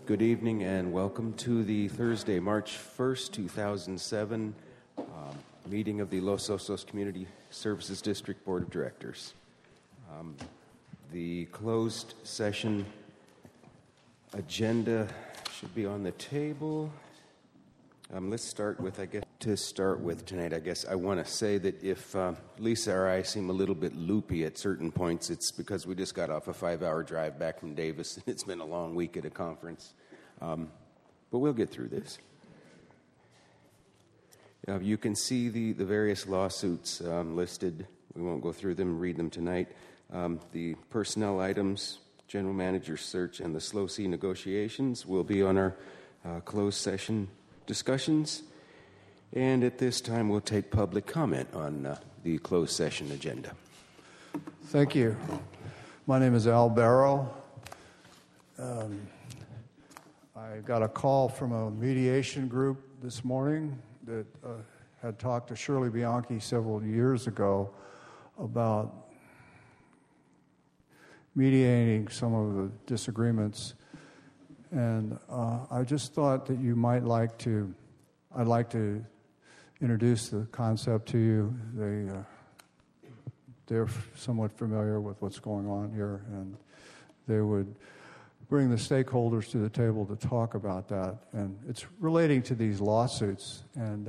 Good evening and welcome to the Thursday, March 1st, 2007 meeting of the Los Osos Community Services District Board of Directors. The closed session agenda should be on the table. Let's start with, tonight, I want to say that if Lisa or I seem a little bit loopy at certain points, it's because we just got off a 5-hour drive back from Davis, and it's been a long week at a conference. But we'll get through this. You can see the various lawsuits listed. We won't go through them, read them tonight. The personnel items, general manager search, and the slow C negotiations will be on our closed session discussions. And at this time, we'll take public comment on the closed session agenda. Thank you. My name is Al Barrow. I got a call from a mediation group this morning that had talked to Shirley Bianchi several years ago about mediating some of the disagreements. And I just thought that I'd like to introduce the concept to you. They're somewhat familiar with what's going on here, and they would bring the stakeholders to the table to talk about that. And it's relating to these lawsuits, and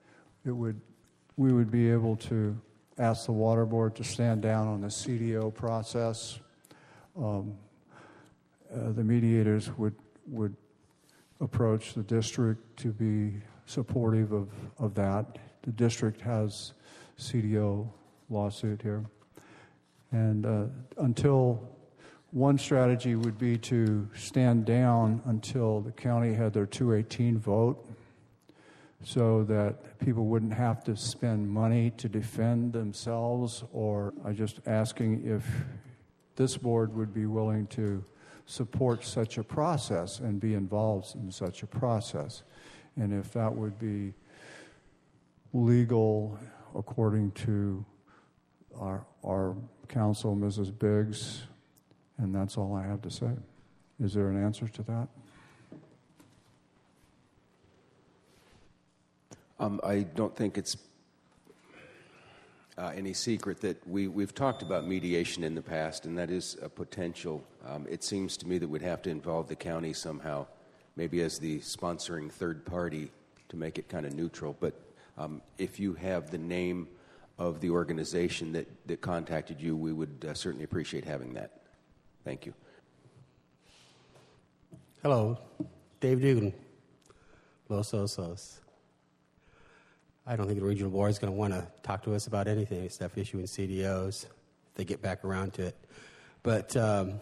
we would be able to ask the Water Board to stand down on the CDO process. The mediators would approach the district to be supportive of that. The district has CDO lawsuit here. And until one strategy would be to stand down until the county had their 218 vote so that people wouldn't have to spend money to defend themselves, or I'm just asking if this board would be willing to support such a process and be involved in such a process, and if that would be legal according to our counsel, Mrs. Biggs. And that's all I have to say. Is there an answer to that? I don't think it's any secret that we've talked about mediation in the past, and that is a potential. It seems to me that we'd have to involve the county somehow, maybe as the sponsoring third party to make it kind of neutral. But if you have the name of the organization that contacted you, we would certainly appreciate having that. Thank you. Hello, Dave Dugan, Los Osos. I don't think the regional board is going to want to talk to us about anything except issuing CDOs if they get back around to it. But I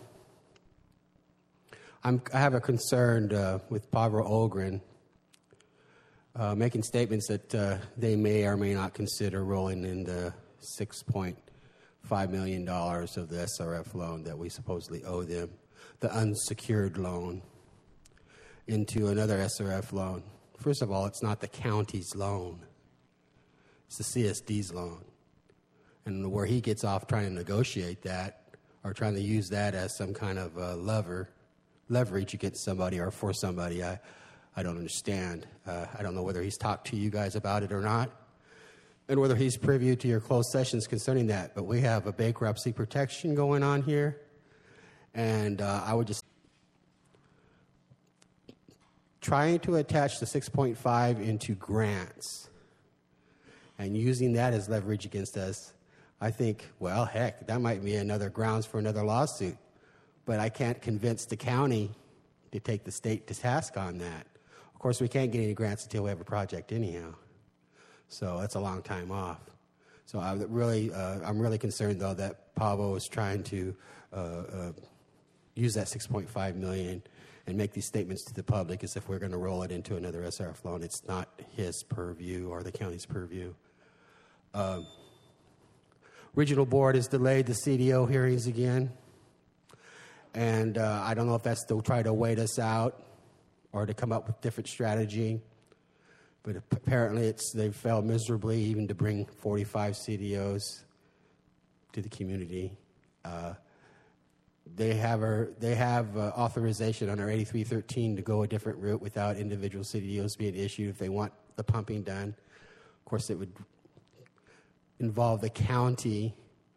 have a concern with Pablo Ogren making statements that they may or may not consider rolling in the $6.5 million of the SRF loan that we supposedly owe them, the unsecured loan, into another SRF loan. First of all, it's not the county's loan. It's the CSD's loan. And where he gets off trying to negotiate that or trying to use that as some kind of leverage against somebody or for somebody, I don't understand. I don't know whether he's talked to you guys about it or not, and whether he's privy to your closed sessions concerning that. But we have a bankruptcy protection going on here, and I would just trying to attach the 6.5 into grants and using that as leverage against us. I think, well, heck, that might be another grounds for another lawsuit. But I can't convince the county to take the state to task on that. Of course, we can't get any grants until we have a project anyhow. So that's a long time off. So I'm really concerned, though, that Pablo is trying to use that $6.5 million and make these statements to the public as if we're going to roll it into another SRF loan. It's not his purview or the county's purview. Regional board has delayed the CDO hearings again. And I don't know if that's to try to wait us out or to come up with different strategy. But apparently they've failed miserably even to bring 45 CDOs to the community. they have authorization under 8313 to go a different route without individual CDOs being issued if they want the pumping done. Of course, it would involve the county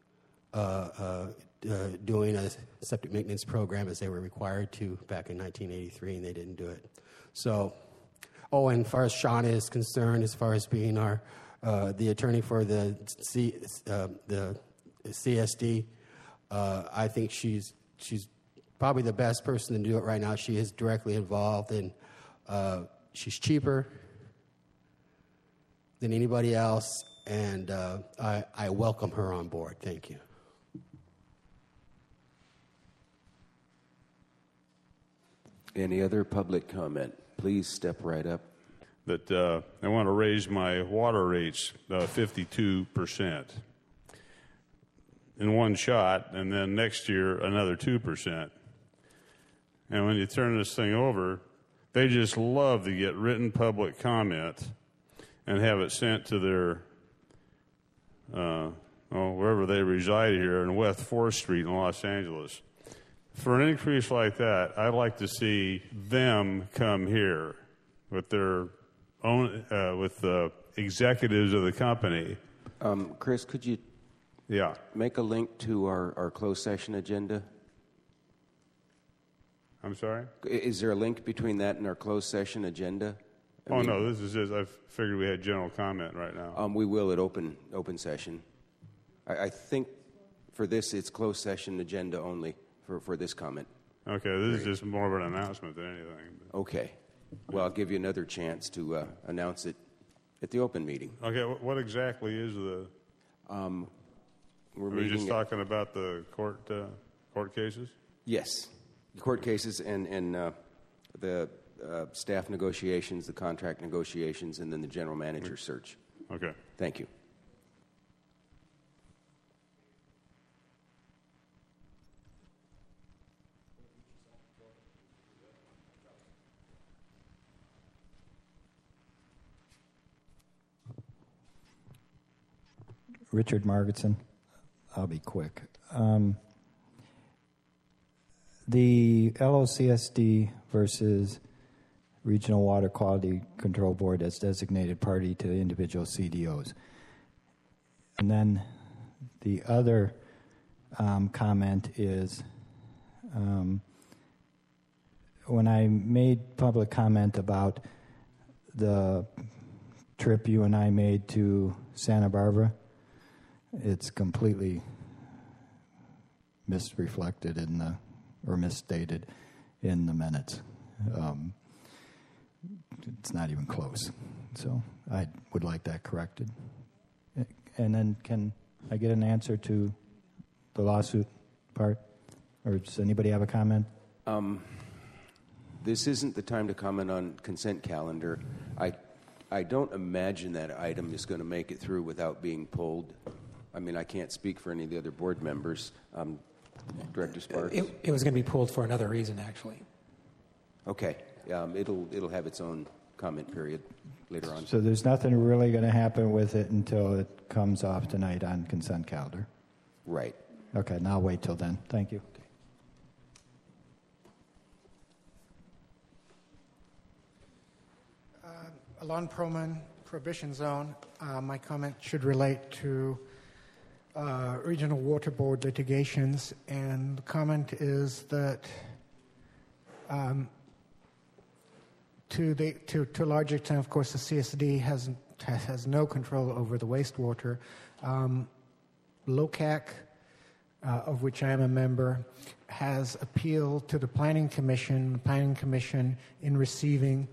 doing a septic maintenance program as they were required to back in 1983, and they didn't do it. So, and as far as Shauna is concerned, as far as being our the attorney for the CSD, I think she's probably the best person to do it right now. She is directly involved, and she's cheaper than anybody else, and I welcome her on board. Thank you. Any other public comment? Please step right up. That I want to raise my water rates 52% in one shot, and then next year another 2%. And when you turn this thing over, they just love to get written public comment and have it sent to their wherever they reside here in West 4th Street in Los Angeles. For an increase like that, I'd like to see them come here with their own, with the executives of the company. Chris, could you make a link to our closed session agenda? I'm sorry? Is there a link between that and our closed session agenda? No, this is just, I figured we had general comment right now. We will at open session. I think for this, it's closed session agenda only for this comment. Okay, this is just more of an announcement than anything. Okay. Well, I'll give you another chance to announce it at the open meeting. Okay, what exactly is the... Are we just talking about the court cases? Yes. The court cases and the staff negotiations, the contract negotiations, and then the general manager search. Okay. Thank you. Richard Margetson. I'll be quick. The LOCSD versus Regional Water Quality Control Board as designated party to individual CDOs. And then the other comment is when I made public comment about the trip you and I made to Santa Barbara, it's completely misreflected or misstated in the minutes. It's not even close. So I would like that corrected. And then can I get an answer to the lawsuit part? Or does anybody have a comment? This isn't the time to comment on consent calendar. I don't imagine that item is going to make it through without being pulled. I mean, I can't speak for any of the other board members. Director Sparks? It was going to be pulled for another reason, actually. Okay. It'll have its own comment period later on. So there's nothing really going to happen with it until it comes off tonight on consent calendar? Right. Okay, now I'll wait till then. Thank you. Alon Proman, Prohibition Zone. My comment should relate to Regional Water Board litigations, and the comment is that to a large extent, of course, the CSD has no control over the wastewater. LOCAC, of which I am a member, has appealed to the Planning Commission. The Planning Commission, in receiving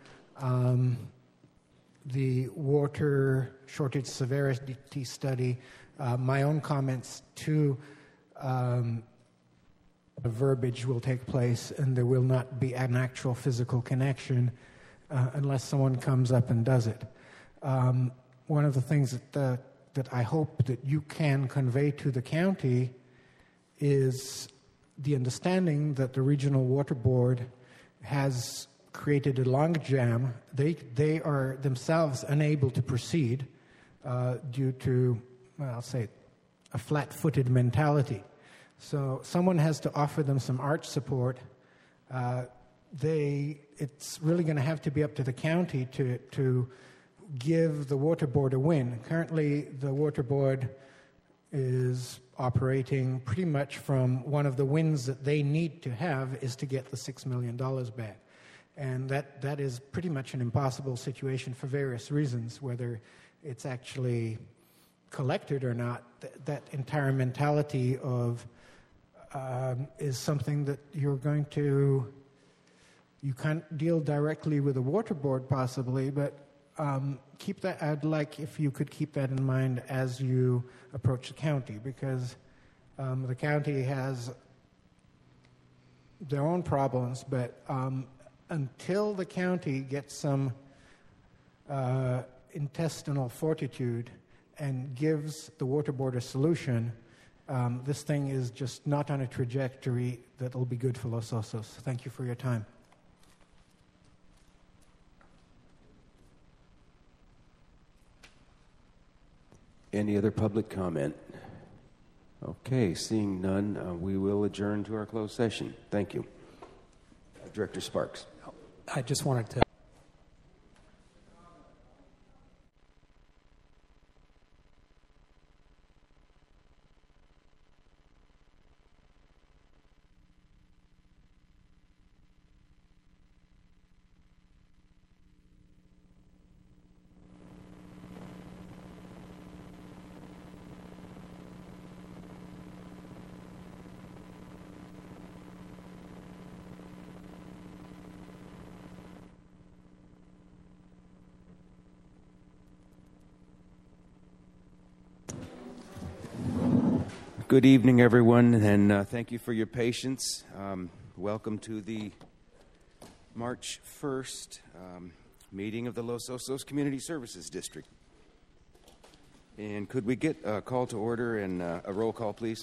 the water shortage severity study, my own comments to the verbiage will take place, and there will not be an actual physical connection unless someone comes up and does it. One of the things that I hope that you can convey to the county is the understanding that the Regional Water Board has created a logjam. They are themselves unable to proceed due to, well, I'll say, a flat-footed mentality. So someone has to offer them some arch support. It's really going to have to be up to the county to give the water board a win. Currently, the water board is operating pretty much from one of the wins that they need to have is to get the $6 million back. And that is pretty much an impossible situation for various reasons, whether it's actually collected or not. That entire mentality of is something that you can't deal directly with the water board possibly, but keep that. I'd like if you could keep that in mind as you approach the county, because the county has their own problems, but until the county gets some intestinal fortitude and gives the water board a solution, this thing is just not on a trajectory that will be good for Los Osos. Thank you for your time. Any other public comment? Okay, seeing none, we will adjourn to our closed session. Thank you. Director Sparks. I just wanted to. Good evening, everyone, and thank you for your patience. Welcome to the March 1st meeting of the Los Osos Community Services District. And could we get a call to order and a roll call, please?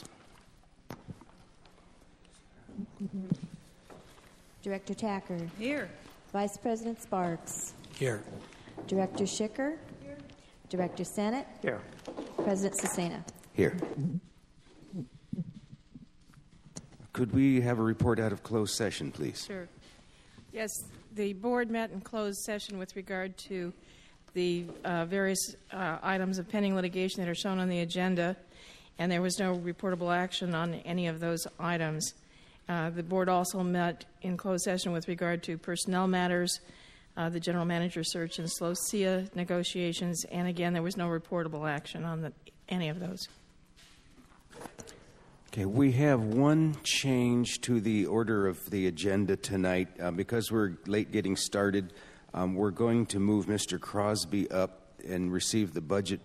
Director Tacker. Here. Vice President Sparks. Here. Director Schicker. Here. Director Sennett. Here. President Cesena. Here. Could we have a report out of closed session, please? Sure. Yes, the board met in closed session with regard to the various items of pending litigation that are shown on the agenda, and there was no reportable action on any of those items. The board also met in closed session with regard to personnel matters, the general manager search and SLOCIA negotiations, and again, there was no reportable action on any of those. Okay, we have one change to the order of the agenda tonight. Because we're late getting started, we're going to move Mr. Crosby up and receive the budget.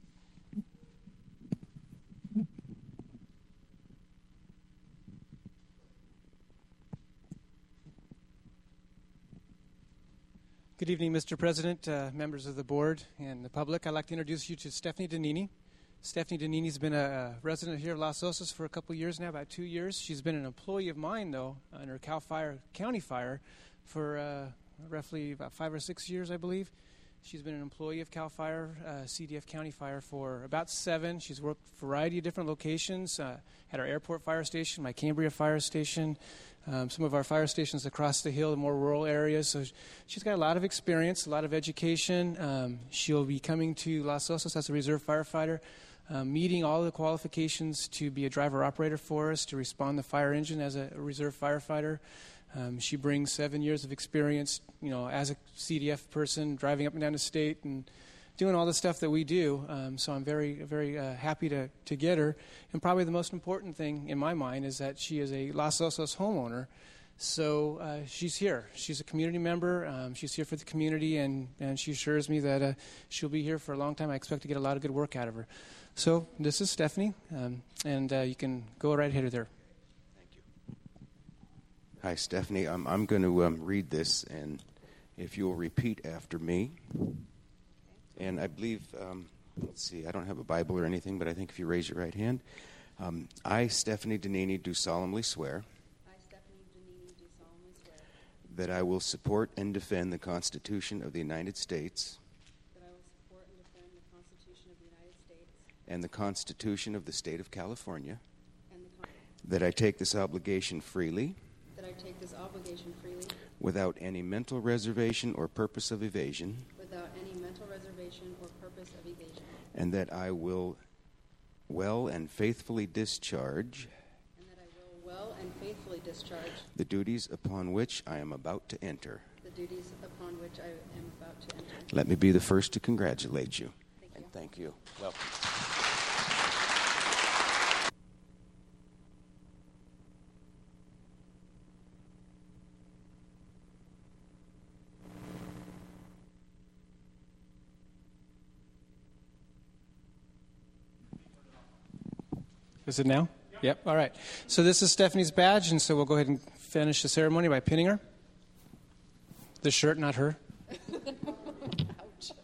Good evening, Mr. President, members of the board, and the public. I'd like to introduce you to Stephanie Donini. Stephanie Donini's been a resident here of Los Osos for a couple years now, about 2 years. She's been an employee of mine, though, under CAL FIRE, County Fire, for roughly about 5 or 6 years, I believe. She's been an employee of CAL FIRE, CDF County Fire, for about 7. She's worked a variety of different locations, at our airport fire station, my Cambria fire station, some of our fire stations across the hill, the more rural areas. So she's got a lot of experience, a lot of education. She'll be coming to Los Osos as a reserve firefighter, meeting all the qualifications to be a driver-operator for us, to respond to fire engine as a reserve firefighter. She brings 7 years of experience, as a CDF person, driving up and down the state and doing all the stuff that we do. So I'm very, very happy to get her. And probably the most important thing in my mind is that she is a Los Osos homeowner. So she's here. She's a community member. She's here for the community, and she assures me that she'll be here for a long time. I expect to get a lot of good work out of her. So this is Stephanie, and you can go right ahead there. Thank you. Hi, Stephanie. I'm going to read this, and if you'll repeat after me. And I believe, let's see, I don't have a Bible or anything, but I think if you raise your right hand. I, Stephanie Donini, do solemnly swear. That I will support and defend the Constitution of the United States. And the Constitution of the State of California. that I take this obligation freely that I take this obligation freely without any mental reservation or purpose of evasion, without any mental reservation or purpose of evasion, and that I will well and faithfully discharge and that I will well and faithfully discharge the duties upon which I am about to enter. the duties upon which I am about to enter. Let me be the first to congratulate you. Thank you. And thank you. Welcome. Is it now? Yep. All right. So this is Stephanie's badge, and so we'll go ahead and finish the ceremony by pinning her. The shirt, not her. Ouch.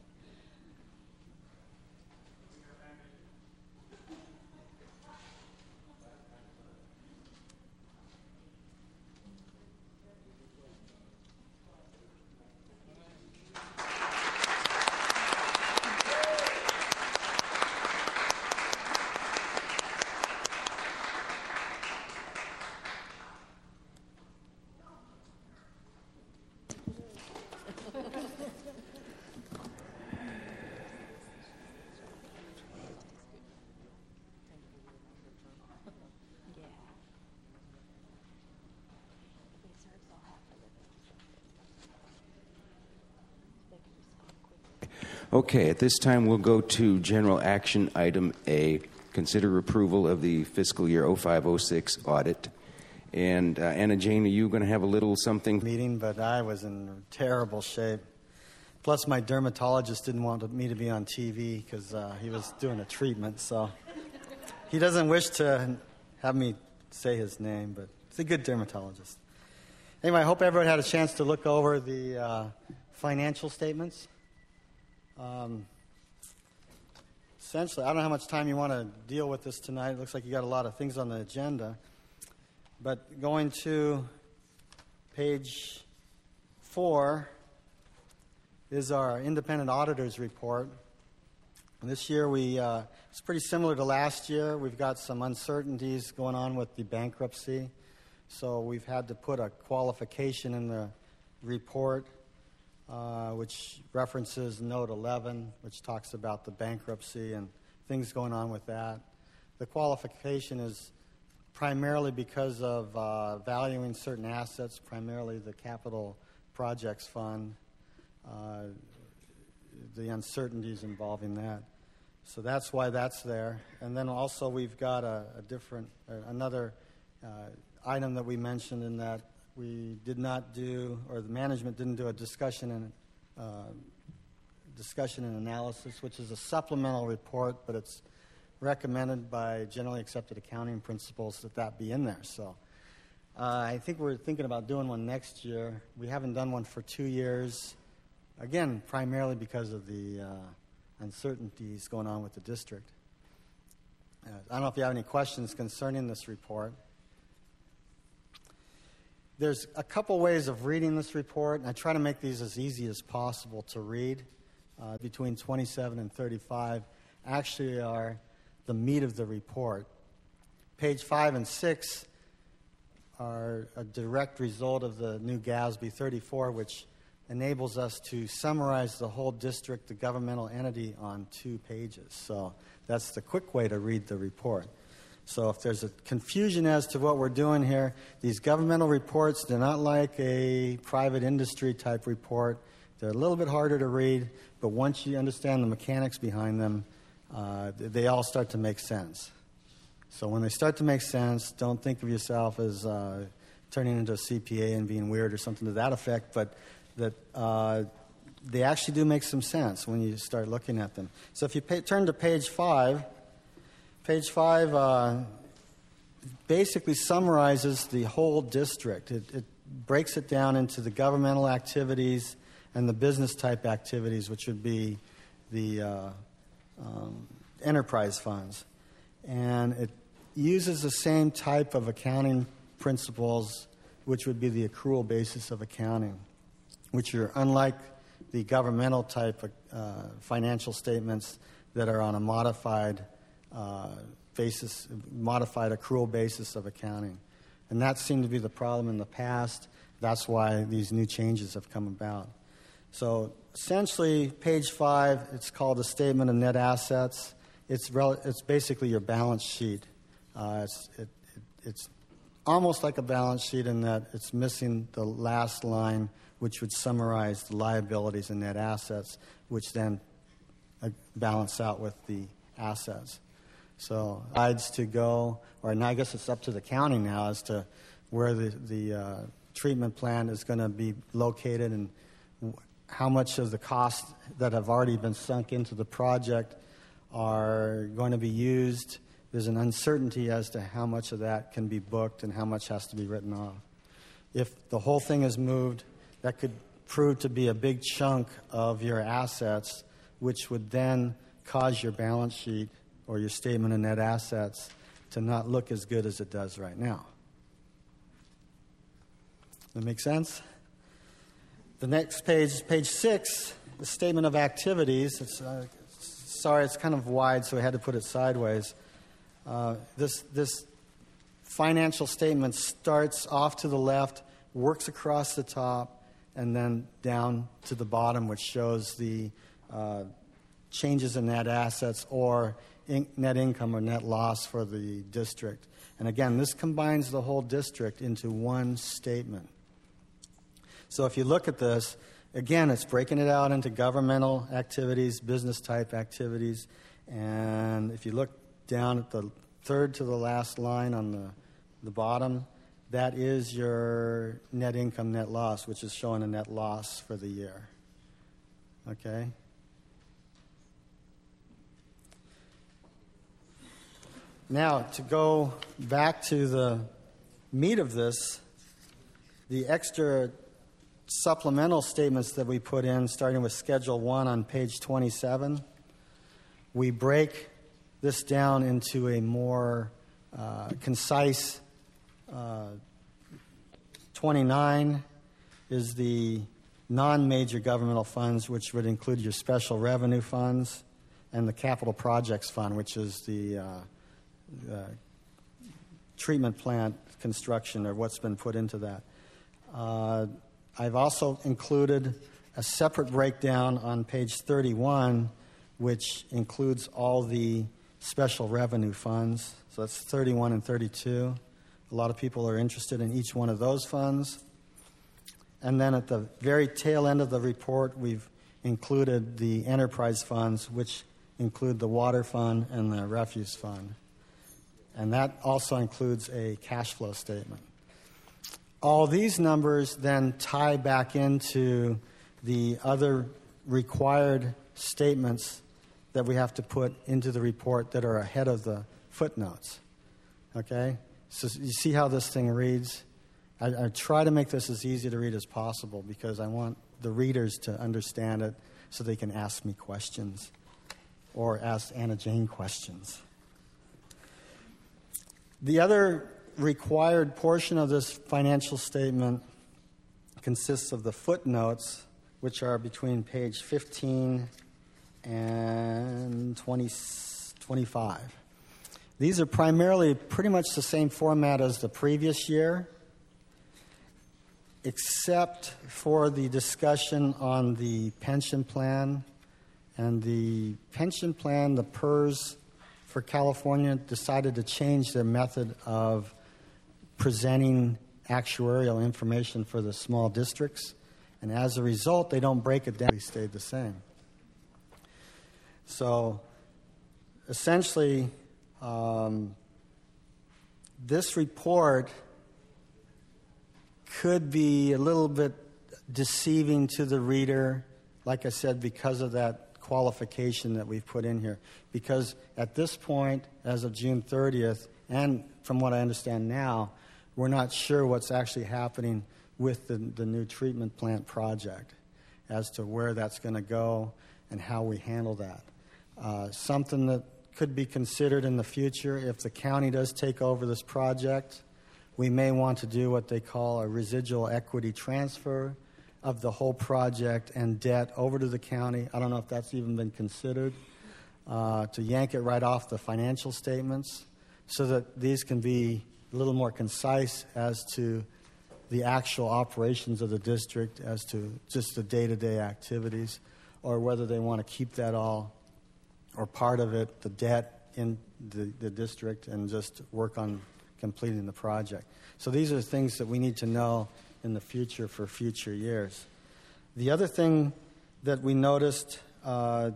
Okay, at this time we'll go to General Action Item A, consider approval of the fiscal year 05-06 audit. And Anna Jane, are you going to have a little something? Meeting, but I was in terrible shape. Plus, my dermatologist didn't want me to be on TV because he was doing a treatment. So he doesn't wish to have me say his name, but he's a good dermatologist. Anyway, I hope everyone had a chance to look over the financial statements. Essentially, I don't know how much time you want to deal with this tonight. It looks like you got a lot of things on the agenda. But going to page 4 is our independent auditor's report. And this year, it's pretty similar to last year. We've got some uncertainties going on with the bankruptcy. So we've had to put a qualification in the report, which references Note 11, which talks about the bankruptcy and things going on with that. The qualification is primarily because of valuing certain assets, primarily the Capital Projects Fund, the uncertainties involving that. So that's why that's there. And then also we've got another item that we mentioned in that we did not do, or the management didn't do a discussion and analysis, which is a supplemental report, but it's recommended by generally accepted accounting principles that be in there. So I think we're thinking about doing one next year. We haven't done one for 2 years, again, primarily because of the uncertainties going on with the district. I don't know if you have any questions concerning this report. There's a couple ways of reading this report, and I try to make these as easy as possible to read. Between 27 and 35 actually are the meat of the report. Page 5 and 6 are a direct result of the new GASB 34, which enables us to summarize the whole district, the governmental entity, on 2 pages. So that's the quick way to read the report. So if there's a confusion as to what we're doing here, these governmental reports, they're not like a private industry type report. They're a little bit harder to read, but once you understand the mechanics behind them, they all start to make sense. So when they start to make sense, don't think of yourself as turning into a CPA and being weird or something to that effect, but that they actually do make some sense when you start looking at them. So if you turn to page 5, page 5 basically summarizes the whole district. It breaks it down into the governmental activities and the business type activities, which would be the enterprise funds. And it uses the same type of accounting principles, which would be the accrual basis of accounting, which are unlike the governmental type of financial statements that are on a modified basis, modified accrual basis of accounting. And that seemed to be the problem in the past. That's why these new changes have come about. So essentially, page 5, it's called a statement of net assets. It's basically your balance sheet. It's almost like a balance sheet in that it's missing the last line, which would summarize the liabilities and net assets, which then balance out with the assets. So decides to go, or now I guess it's up to the county now as to where the treatment plant is going to be located and how much of the costs that have already been sunk into the project are going to be used. There's an uncertainty as to how much of that can be booked and how much has to be written off. If the whole thing is moved, that could prove to be a big chunk of your assets, which would then cause your balance sheet or your statement of net assets to not look as good as it does right now. That make sense? The next page, page 6, the statement of activities. Sorry, it's kind of wide, so I had to put it sideways. This financial statement starts off to the left, works across the top, and then down to the bottom, which shows the changes in net assets or net income or net loss for the district. And again, this combines the whole district into one statement. So if you look at this, again, it's breaking it out into governmental activities, business type activities, and if you look down at the third to the last line on the bottom, that is your net income, net loss, which is showing a net loss for the year. Okay? Now, to go back to the meat of this, the extra supplemental statements that we put in, starting with Schedule 1 on page 27, we break this down into a more concise 29 is the non-major governmental funds, which would include your special revenue funds, and the capital projects fund, which is the treatment plant construction or what's been put into that. I've also included a separate breakdown on page 31, which includes all the special revenue funds. So that's 31 and 32. A lot of people are interested in each one of those funds. And then at the very tail end of the report, we've included the enterprise funds, which include the water fund and the refuse fund. And that also includes a cash flow statement. All these numbers then tie back into the other required statements that we have to put into the report that are ahead of the footnotes. Okay? So you see how this thing reads? I try to make this as easy to read as possible because I want the readers to understand it so they can ask me questions or ask Anna Jane questions. The other required portion of this financial statement consists of the footnotes, which are between page 15 and 25. These are primarily pretty much the same format as the previous year, except for the discussion on the pension plan. And the pension plan, the PERS for California, decided to change their method of presenting actuarial information for the small districts. And as a result, they don't break it down. They stayed the same. So essentially, this report could be a little bit deceiving to the reader, like I said, because of that qualification that we've put in here. Because at this point, as of June 30th, and from what I understand now, we're not sure what's actually happening with the new treatment plant project as to where that's going to go and how we handle that. Something that could be considered in the future, if the county does take over this project, we may want to do what they call a residual equity transfer of the whole project and debt over to the county. I don't know if that's even been considered. to yank it right off the financial statements so that these can be a little more concise as to the actual operations of the district, as to just the day-to-day activities, or whether they want to keep that all or part of it, the debt in the district, and just work on completing the project. So these are things that we need to know in the future for future years. The other thing that we noticed, a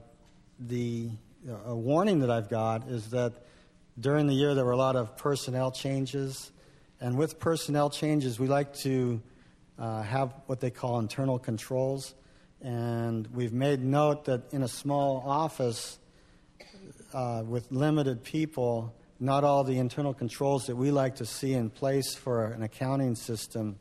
warning that I've got, is that during the year there were a lot of personnel changes. And with personnel changes, we like to have what they call internal controls. And we've made note that in a small office with limited people, not all the internal controls that we like to see in place for an accounting system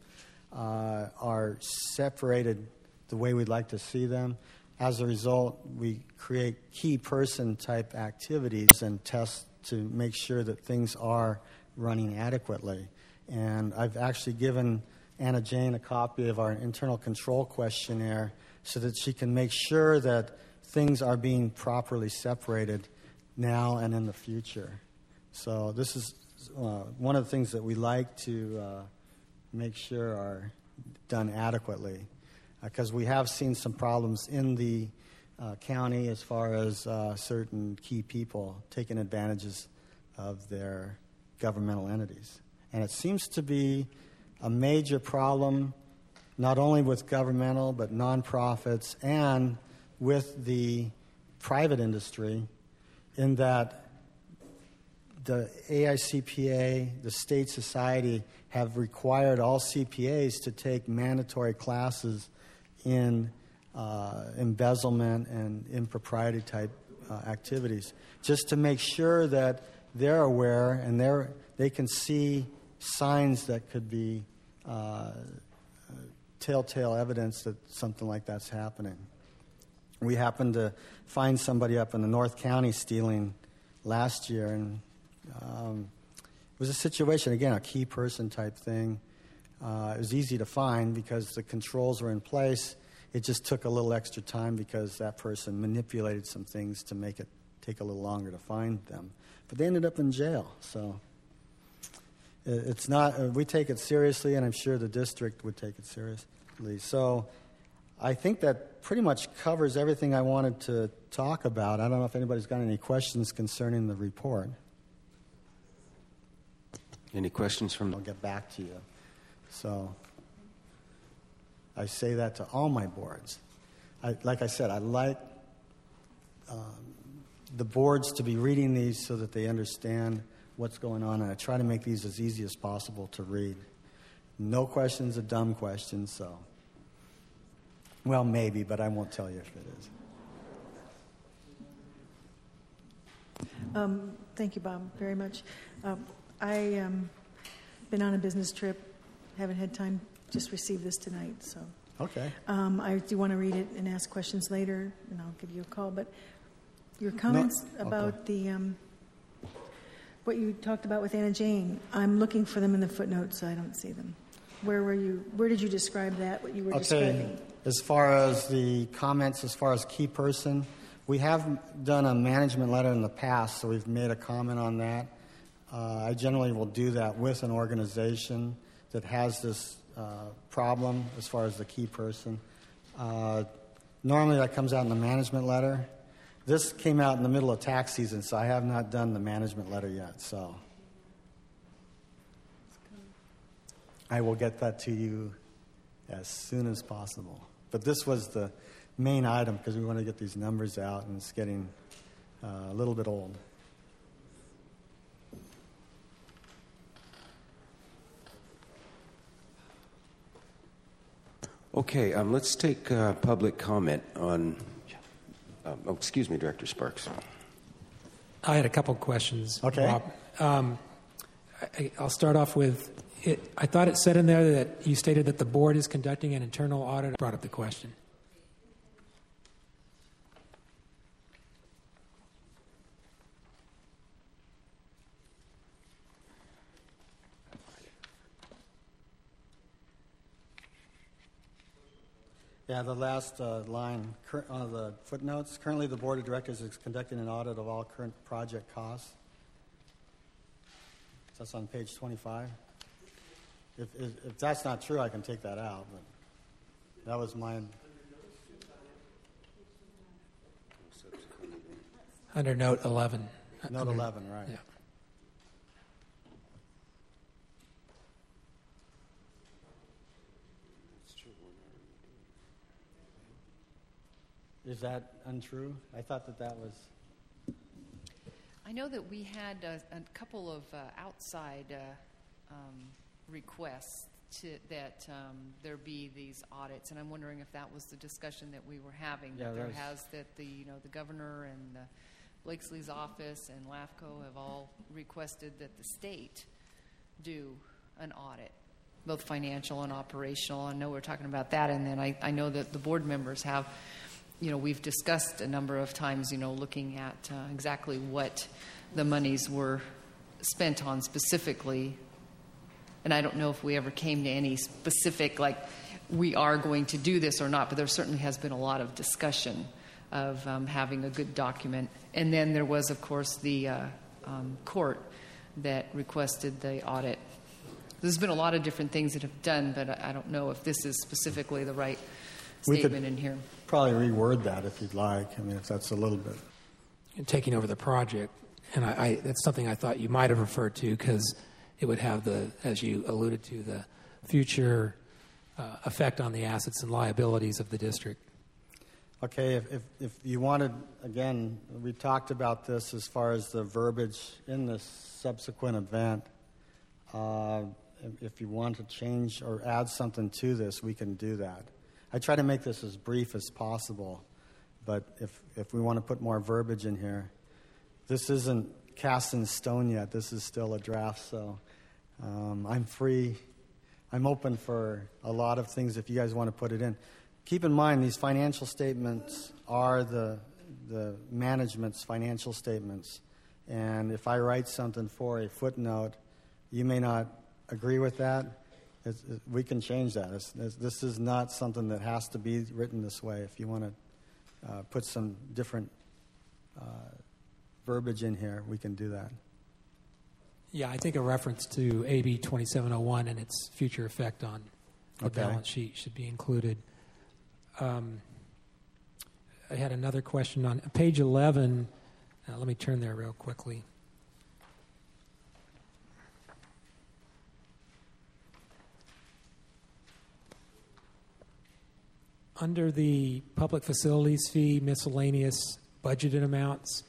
are separated the way we'd like to see them. As a result, we create key person type activities and tests to make sure that things are running adequately. And I've actually given Anna Jane a copy of our internal control questionnaire so that she can make sure that things are being properly separated now and in the future. So this is one of the things that we like to make sure are done adequately, because we have seen some problems in the county as far as certain key people taking advantages of their governmental entities. And it seems to be a major problem not only with governmental but nonprofits and with the private industry, in that the AICPA, the state society, have required all CPAs to take mandatory classes in embezzlement and impropriety type activities, just to make sure that they're aware and they can see signs that could be telltale evidence that something like that's happening. We happened to find somebody up in the North County stealing last year, and it was a situation, again, a key person type thing. It was easy to find because the controls were in place. It just took a little extra time because that person manipulated some things to make it take a little longer to find them. But they ended up in jail, so it's not. We take it seriously, and I'm sure the district would take it seriously. So I think that pretty much covers everything I wanted to talk about. I don't know if anybody's got any questions concerning the report. Any questions from? I'll get back to you. So I say that to all my boards. Like I said, I like the boards to be reading these so that they understand what's going on, and I try to make these as easy as possible to read. No questions are dumb questions, so. Well, maybe, but I won't tell you if it is. Thank you, Bob, very much. I been on a business trip, haven't had time, just received this tonight, so. Okay. I do want to read it and ask questions later, and I'll give you a call. But your comments about the what you talked about with Anna Jane, I'm looking for them in the footnotes, so I don't see them. Where did you describe that, what you were describing? As far as the comments, as far as key person, we have done a management letter in the past, so we've made a comment on that. I generally will do that with an organization that has this problem as far as the key person. Normally that comes out in the management letter. This came out in the middle of tax season, so I have not done the management letter yet. So I will get that to you as soon as possible. But this was the main item because we want to get these numbers out, and it's getting a little bit old. Okay, let's take public comment on... excuse me, Director Sparks. I had a couple questions, okay. Bob. I'll start off with, I thought it said in there that you stated that the board is conducting an internal audit. I brought up the question. Yeah, the last line on the footnotes. Currently, the Board of Directors is conducting an audit of all current project costs. That's on page 25. If that's not true, I can take that out. But that was mine. Under note 11. Note 11, right. Yeah. Is that untrue? I thought that was... I know that we had a couple of outside requests that there be these audits, and I'm wondering if that was the discussion that we were having. Yeah, that there has that the governor and Blakesley's office and LAFCO have all requested that the state do an audit, both financial and operational. I know we're talking about that, and then I know that the board members have. We've discussed a number of times, looking at exactly what the monies were spent on specifically. And I don't know if we ever came to any specific, like, we are going to do this or not, but there certainly has been a lot of discussion of having a good document. And then there was, of course, the court that requested the audit. There's been a lot of different things that have done, but I don't know if this is specifically the right statement in here. Probably reword that if you'd like. I mean, if that's a little bit. And taking over the project, and that's something I thought you might have referred to because it would have as you alluded to, the future effect on the assets and liabilities of the district. Okay, if you wanted, again, we talked about this as far as the verbiage in this subsequent event. If you want to change or add something to this, we can do that. I try to make this as brief as possible, but if we want to put more verbiage in here, this isn't cast in stone yet. This is still a draft, so I'm free. I'm open for a lot of things if you guys want to put it in. Keep in mind, these financial statements are the management's financial statements, and if I write something for a footnote, you may not agree with that. We can change that. This is not something that has to be written this way. If you want to put some different verbiage in here, we can do that. Yeah, I think a reference to AB 2701 and its future effect on the balance sheet should be included. I had another question on page 11. Let me turn there real quickly. Under the public facilities fee, miscellaneous budgeted amounts,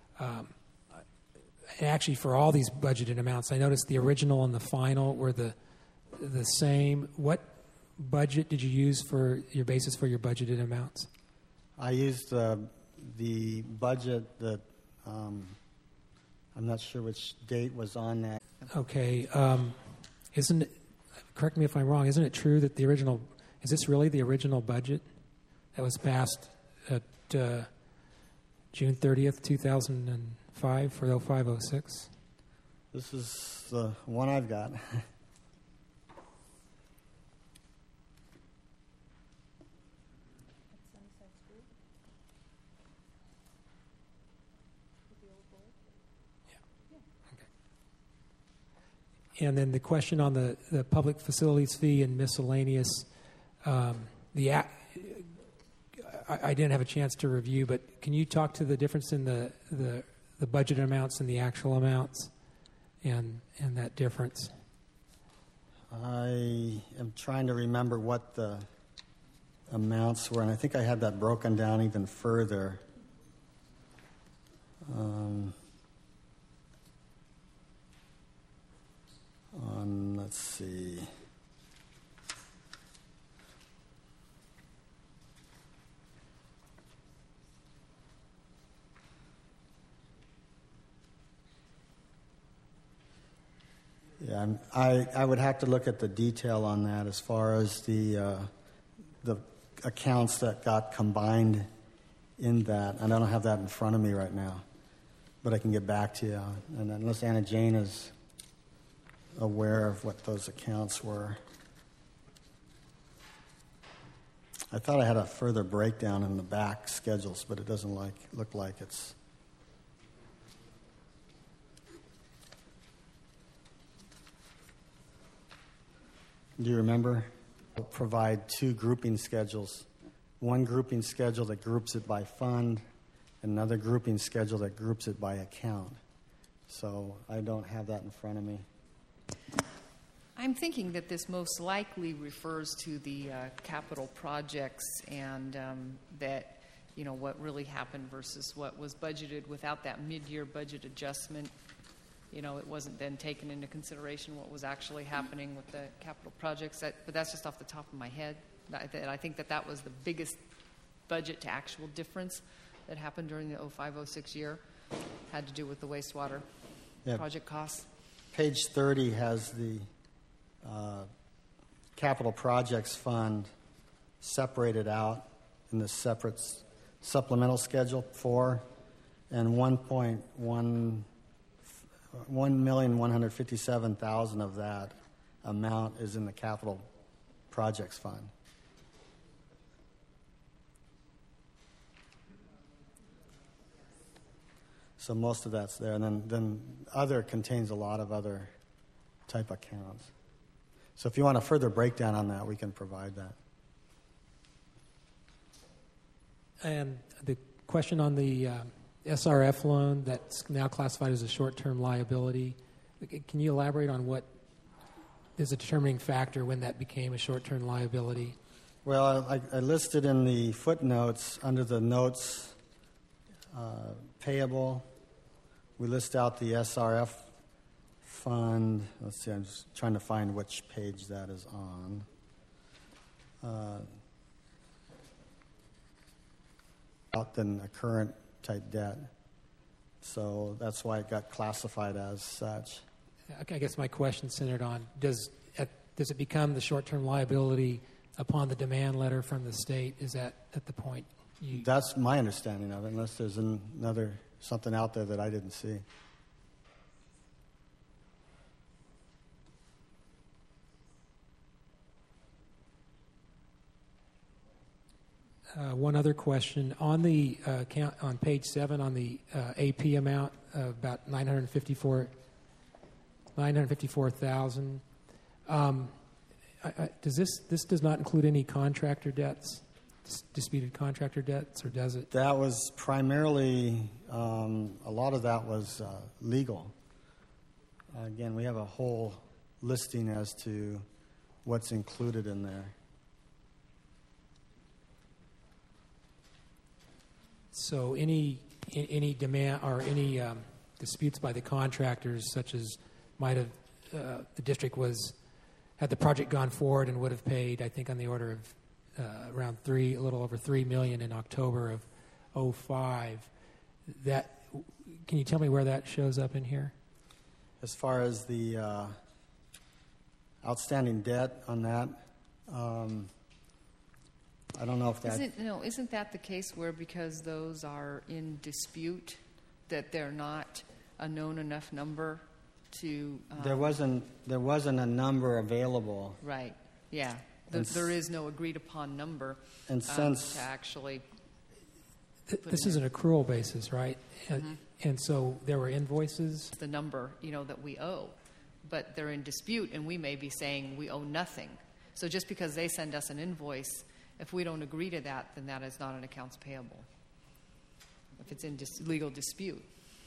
actually for all these budgeted amounts, I noticed the original and the final were the same. What budget did you use for your basis for your budgeted amounts? I used the budget that I'm not sure which date was on that. Okay, isn't it? Correct me if I'm wrong. Isn't it true that the original? Is this really the original budget that was passed at June 30th, 2005 for 0506? This is the one I've got. And then the question on the public facilities fee and miscellaneous, I didn't have a chance to review, but can you talk to the difference in the budget amounts and the actual amounts and that difference? I am trying to remember what the amounts were, and I think I had that broken down even further. Let's see. Yeah, I would have to look at the detail on that as far as the accounts that got combined in that. And I don't have that in front of me right now, but I can get back to you. And unless Anna Jane is aware of what those accounts were. I thought I had a further breakdown in the back schedules, but it doesn't look like it's. Do you remember? I'll provide two grouping schedules. One grouping schedule that groups it by fund, another grouping schedule that groups it by account. So I don't have that in front of me. I'm thinking that this most likely refers to the capital projects and that, you know, what really happened versus what was budgeted without that mid-year budget adjustment. You know, it wasn't then taken into consideration what was actually happening with the capital projects. But that's just off the top of my head. I think that was the biggest budget to actual difference that happened during the 05-06 year. Had to do with the wastewater project costs. Page 30 has the capital projects fund separated out in the separate supplemental schedule 4, and 1,157,000 of that amount is in the capital projects fund. So most of that's there, and then other contains a lot of other type accounts. So if you want a further breakdown on that, we can provide that. And the question on the SRF loan that's now classified as a short-term liability, can you elaborate on what is a determining factor when that became a short-term liability? Well, I listed in the footnotes under the notes payable. We list out the SRF fund. Let's see, I'm just trying to find which page that is on. Out than a current type debt. So that's why it got classified as such. I guess my question centered on, does it become the short-term liability upon the demand letter from the state? Is that at the point you... That's my understanding of it, unless there's something out there that I didn't see. One other question on the account on page 7 on the AP amount of about $954,000. This does not include any contractor debts, disputed contractor debts, or does it? That was primarily a lot of that was legal. Again, we have a whole listing as to what's included in there. So any demand or any disputes by the contractors, such as might have the district had the project gone forward and would have paid, I think, on the order of a little over $3 million in October of 2005. That, can you tell me where that shows up in here? As far as the outstanding debt on that. I don't know if that... Isn't that the case where because those are in dispute that they're not a known enough number to... There wasn't a number available. Right, yeah. There is no agreed upon number and since to actually... This is an accrual basis, right? Mm-hmm. And so there were invoices? The number, that we owe. But they're in dispute, and we may be saying we owe nothing. So just because they send us an invoice... If we don't agree to that, then that is not an accounts payable. If it's in legal dispute.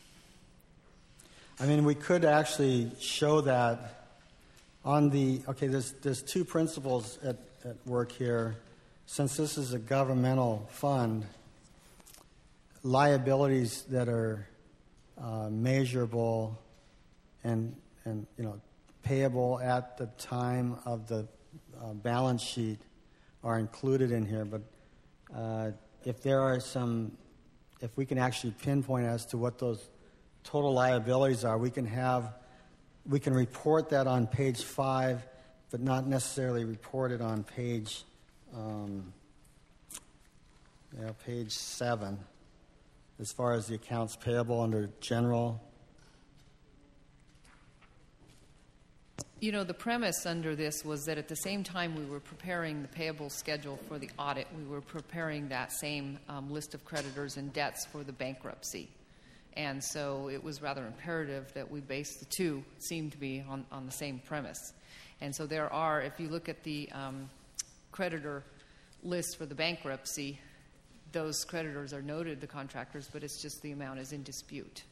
I mean, we could actually show that on the... Okay, there's two principles at work here. Since this is a governmental fund, liabilities that are measurable and payable at the time of the balance sheet are included in here, but if we can actually pinpoint as to what those total liabilities are, we can report that on page 5, but not necessarily report it on page 7, as far as the accounts payable under general. You know, the premise under this was that at the same time we were preparing the payable schedule for the audit, we were preparing that same list of creditors and debts for the bankruptcy. And so it was rather imperative that we base the two, seemed to be on the same premise. And so there are, if you look at the creditor list for the bankruptcy, those creditors are noted, the contractors, but it's just the amount is in dispute.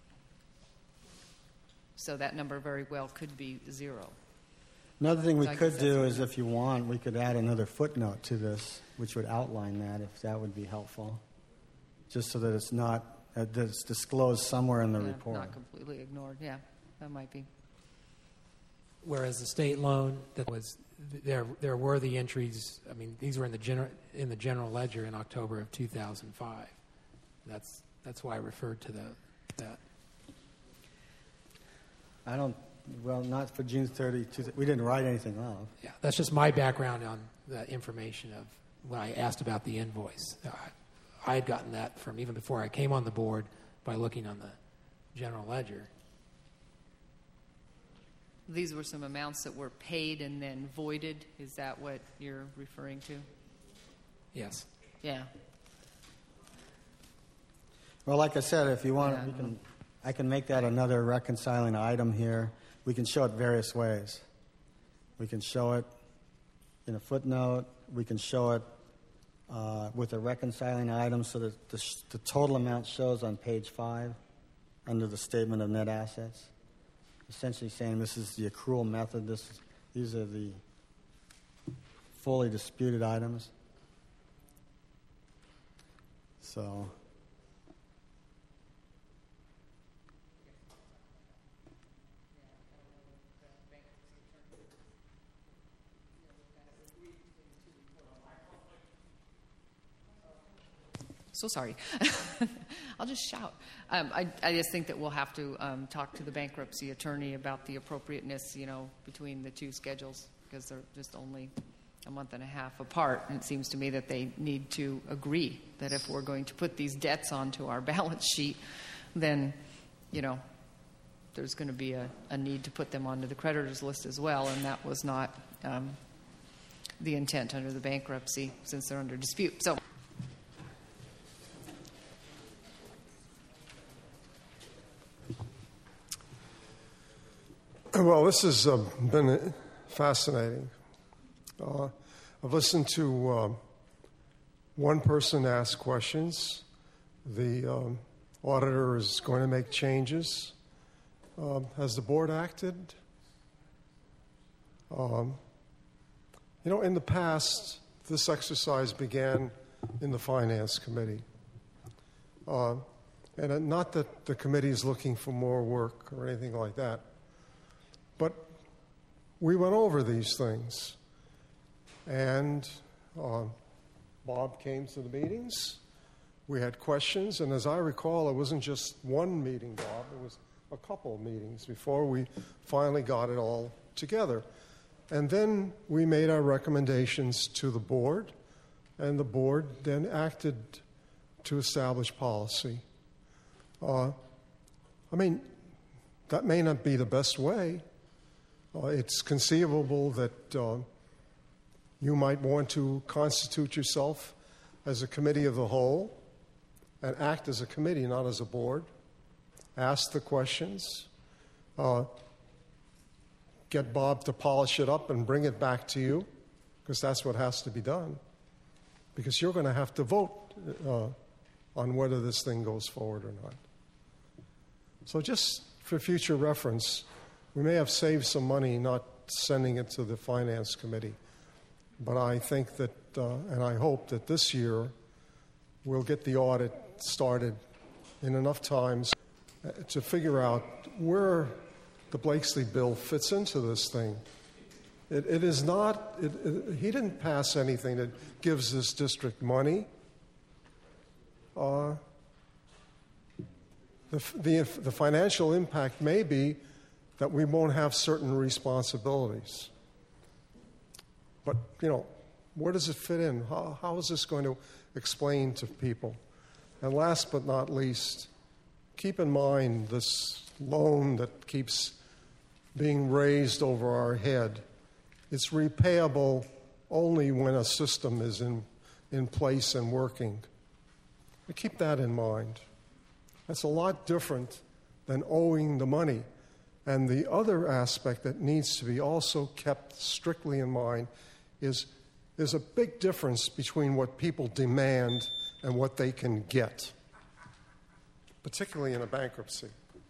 So that number very well could be 0. Another thing we So I could guess do that's- is, if you want, we could add another footnote to this, which would outline that, if that would be helpful, just so that it's not that it's disclosed somewhere in the report. Not completely ignored. Yeah, that might be. Whereas the state loan, that was there were the entries. I mean, these were in the general ledger in October of 2005. That's why I referred to that. I don't. Well, not for June 30. We didn't write anything off. Yeah, that's just my background on the information of when I asked about the invoice. I had gotten that from even before I came on the board by looking on the general ledger. These were some amounts that were paid and then voided. Is that what you're referring to? Yes. Yeah. Well, like I said, if you want, I can make that another reconciling item here. We can show it various ways. We can show it in a footnote. We can show it with a reconciling item so that the total amount shows on page 5 under the statement of net assets. Essentially saying this is the accrual method. These are the fully disputed items. So. So sorry. I'll just shout. I just think that we'll have to talk to the bankruptcy attorney about the appropriateness, between the two schedules, because they're just only a month and a half apart. And it seems to me that they need to agree that if we're going to put these debts onto our balance sheet, then, there's going to be a need to put them onto the creditors list as well. And that was not the intent under the bankruptcy, since they're under dispute. So. Well, this has been fascinating. I've listened to one person ask questions. The auditor is going to make changes. Has the board acted? In the past, this exercise began in the Finance Committee. And not that the committee is looking for more work or anything like that. But we went over these things, and Bob came to the meetings. We had questions, and as I recall, it wasn't just one meeting, Bob. It was a couple of meetings before we finally got it all together. And then we made our recommendations to the board, and the board then acted to establish policy. That may not be the best way. It's conceivable that you might want to constitute yourself as a committee of the whole and act as a committee, not as a board. Ask the questions. Get Bob to polish it up and bring it back to you, because that's what has to be done. Because you're going to have to vote on whether this thing goes forward or not. So just for future reference, we may have saved some money not sending it to the Finance Committee, but I think that, and I hope that this year we'll get the audit started in enough times to figure out where the Blakesley bill fits into this thing. It is not, he didn't pass anything that gives this district money. The financial impact may be that we won't have certain responsibilities. But, where does it fit in? How is this going to explain to people? And last but not least, keep in mind this loan that keeps being raised over our head. It's repayable only when a system is in place and working. But keep that in mind. That's a lot different than owing the money. And the other aspect that needs to be also kept strictly in mind is there's a big difference between what people demand and what they can get, particularly in a bankruptcy.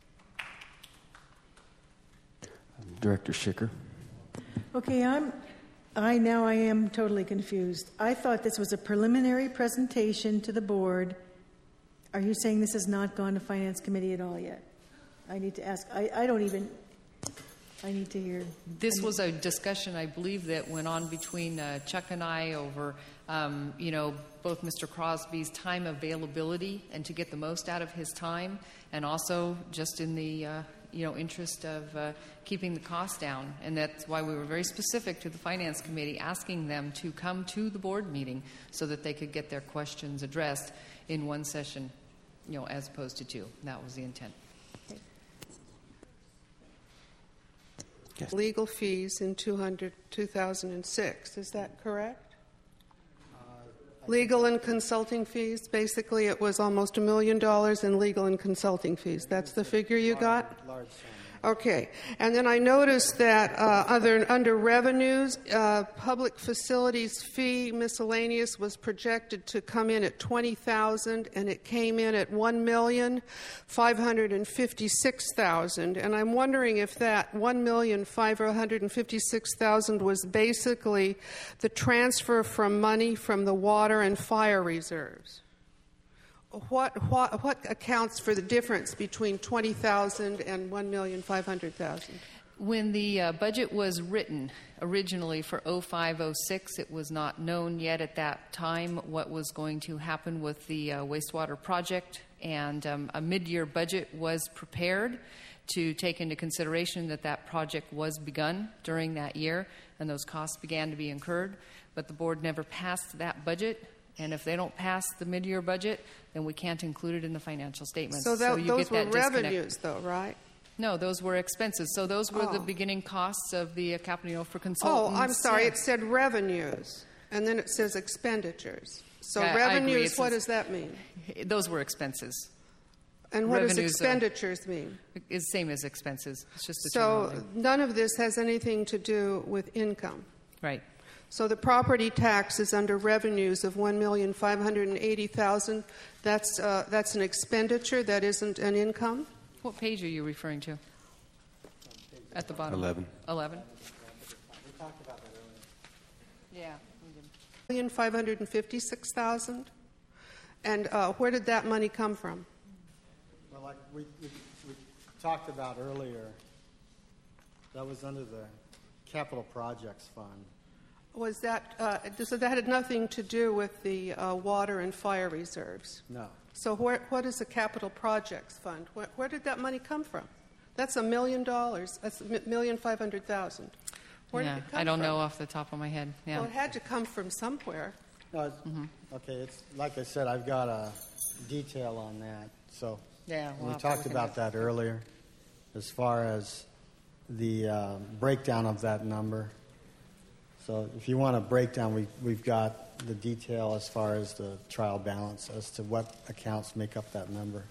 Director Schicker. Okay, I am totally confused. I thought this was a preliminary presentation to the board. Are you saying this has not gone to Finance Committee at all yet? I need to ask. I need to hear. This was a discussion, I believe, that went on between Chuck and I over, both Mr. Crosby's time availability and to get the most out of his time, and also just in the interest of keeping the cost down. And that's why we were very specific to the Finance Committee, asking them to come to the board meeting so that they could get their questions addressed in one session, as opposed to two. That was the intent. Yes. Legal fees in 2006. Is that correct? Legal and consulting fees. Basically, it was almost $1 million in legal and consulting fees. That's the figure you got? Large sum. Okay. And then I noticed that under revenues, public facilities fee miscellaneous was projected to come in at $20,000, and it came in at $1,556,000. And I'm wondering if that $1,556,000 was basically the transfer from money from the water and fire reserves. What accounts for the difference between $20,000 and $1,500,000? When the budget was written originally for 05-06, it was not known yet at that time what was going to happen with the wastewater project, and a mid-year budget was prepared to take into consideration that project was begun during that year, and those costs began to be incurred, but the board never passed that budget. And if they don't pass the mid-year budget, then we can't include it in the financial statements. So you those get were that disconnect. revenues, though, right? No, those were expenses. So those were the beginning costs of the capital for consultants. Oh, I'm sorry. Yeah. It said revenues, and then it says expenditures. So I revenues, agree. what does that mean? Those were expenses. And what does Revenues, expenditures mean? Is same as expenses. It's just a So terminology. none of this has anything to do with income. Right. So the property tax is under revenues of $1,580,000. That's an expenditure. That isn't an income. What page are you referring to? At the bottom. 11. 11. We talked about that earlier. Yeah. $1,556,000. And where did that money come from? Well, like we talked about earlier, that was under the Capital Projects Fund. Was that so? That had nothing to do with the water and fire reserves. No. So what is the Capital Projects Fund? Where did that money come from? That's $1 million. That's $1,500,000. Where did it come I don't from? know off the top of my head. Yeah. Well, it had to come from somewhere. No, okay, it's like I said, I've got a detail on that. So Yeah, we'll we have to talked look about into that earlier, as far as the breakdown of that number. So if you want a breakdown, we've got the detail as far as the trial balance as to what accounts make up that number.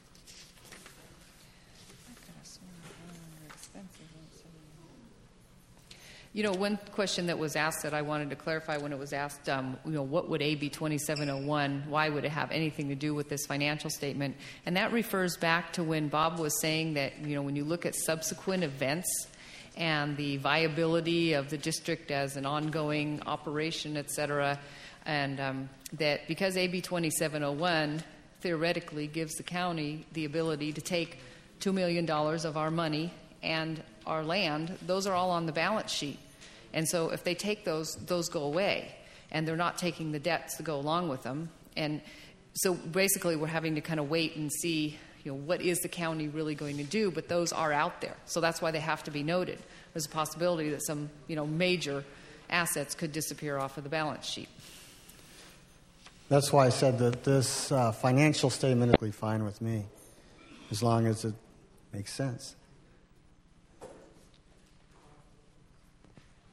One question that was asked that I wanted to clarify when it was asked, what would AB 2701, why would it have anything to do with this financial statement? And that refers back to when Bob was saying that, when you look at subsequent events and the viability of the district as an ongoing operation, et cetera, and that because AB 2701 theoretically gives the county the ability to take $2 million of our money and our land, those are all on the balance sheet. And so if they take those go away, and they're not taking the debts to go along with them. And so basically we're having to kind of wait and see, what is the county really going to do? But those are out there. So that's why they have to be noted. There's a possibility that some, major assets could disappear off of the balance sheet. That's why I said that this financial statement is fine with me, as long as it makes sense.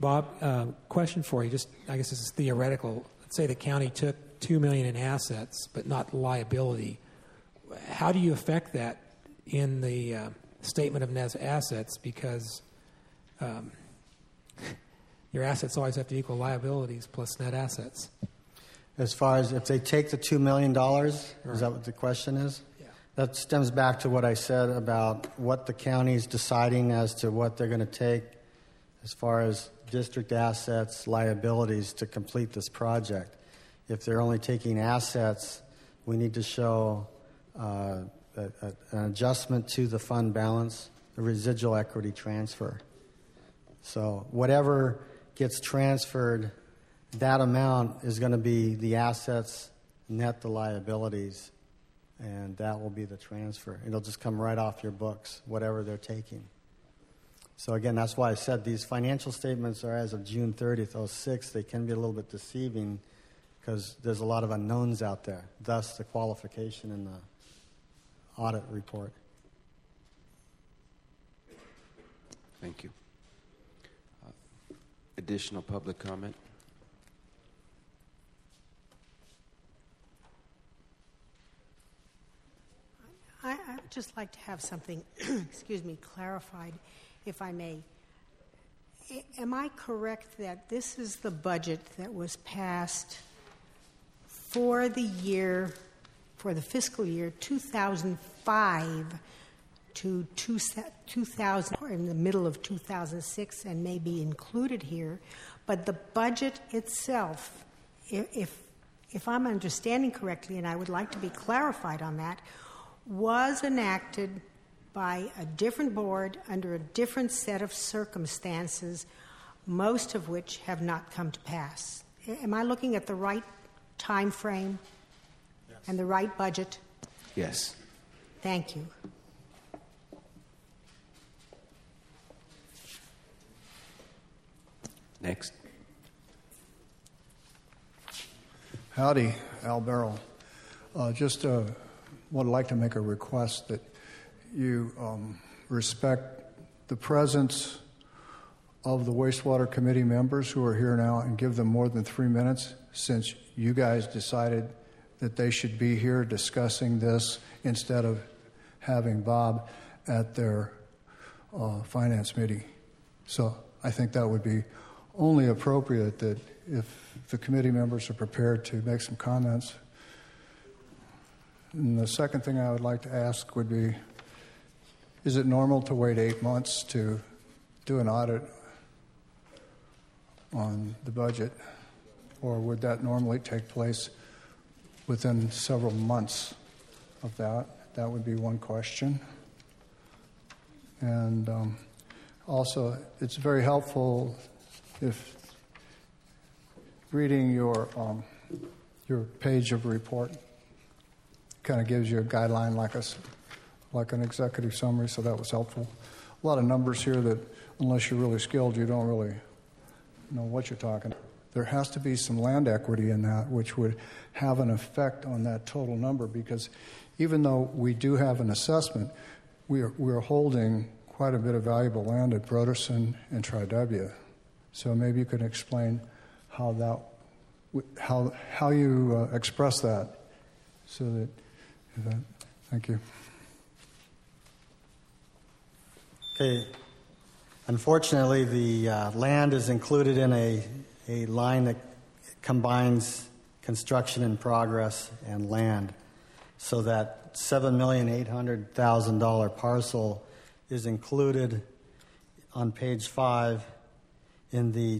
Bob, question for you. Just, I guess this is theoretical. Let's say the county took $2 million in assets, but not liability. How do you affect that in the statement of net assets? Because your assets always have to equal liabilities plus net assets. As far as if they take the $2 million, is that what the question is? Yeah. That stems back to what I said about what the county's deciding as to what they're going to take as far as district assets, liabilities to complete this project. If they're only taking assets, we need to show an adjustment to the fund balance, a residual equity transfer. So whatever gets transferred, that amount is going to be the assets net the liabilities, and that will be the transfer. It'll just come right off your books, whatever they're taking. So again, that's why I said these financial statements are as of June 30th, 2006. They can be a little bit deceiving because there's a lot of unknowns out there, thus the qualification in the audit report. Thank you. Additional public comment? I would just like to have something, clarified, if I may. Am I correct that this is the budget that was passed for the fiscal year 2005 to 2000, or in the middle of 2006, and may be included here, but the budget itself, if I'm understanding correctly, and I would like to be clarified on that, was enacted by a different board under a different set of circumstances, most of which have not come to pass. Am I looking at the right time frame and the right budget? Yes. Thank you. Next. Howdy, Al Barrel. Would like to make a request that you respect the presence of the wastewater committee members who are here now and give them more than 3 minutes, since you guys decided that they should be here discussing this instead of having Bob at their finance meeting. So I think that would be only appropriate, that if the committee members are prepared to make some comments. And the second thing I would like to ask would be, is it normal to wait 8 months to do an audit on the budget? Or would that normally take place within several months of that? That would be one question. And also, it's very helpful if reading your page of report kind of gives you a guideline like an executive summary, so that was helpful. A lot of numbers here that, unless you're really skilled, you don't really know what you're talking about. There has to be some land equity in that, which would have an effect on that total number, because even though we do have an assessment, we are holding quite a bit of valuable land at Broderson and Tri-W. So maybe you could explain how you express that, so that. Thank you. Okay. Unfortunately, the land is included in a line that combines construction in progress and land, so that $7,800,000 parcel is included on page 5 in the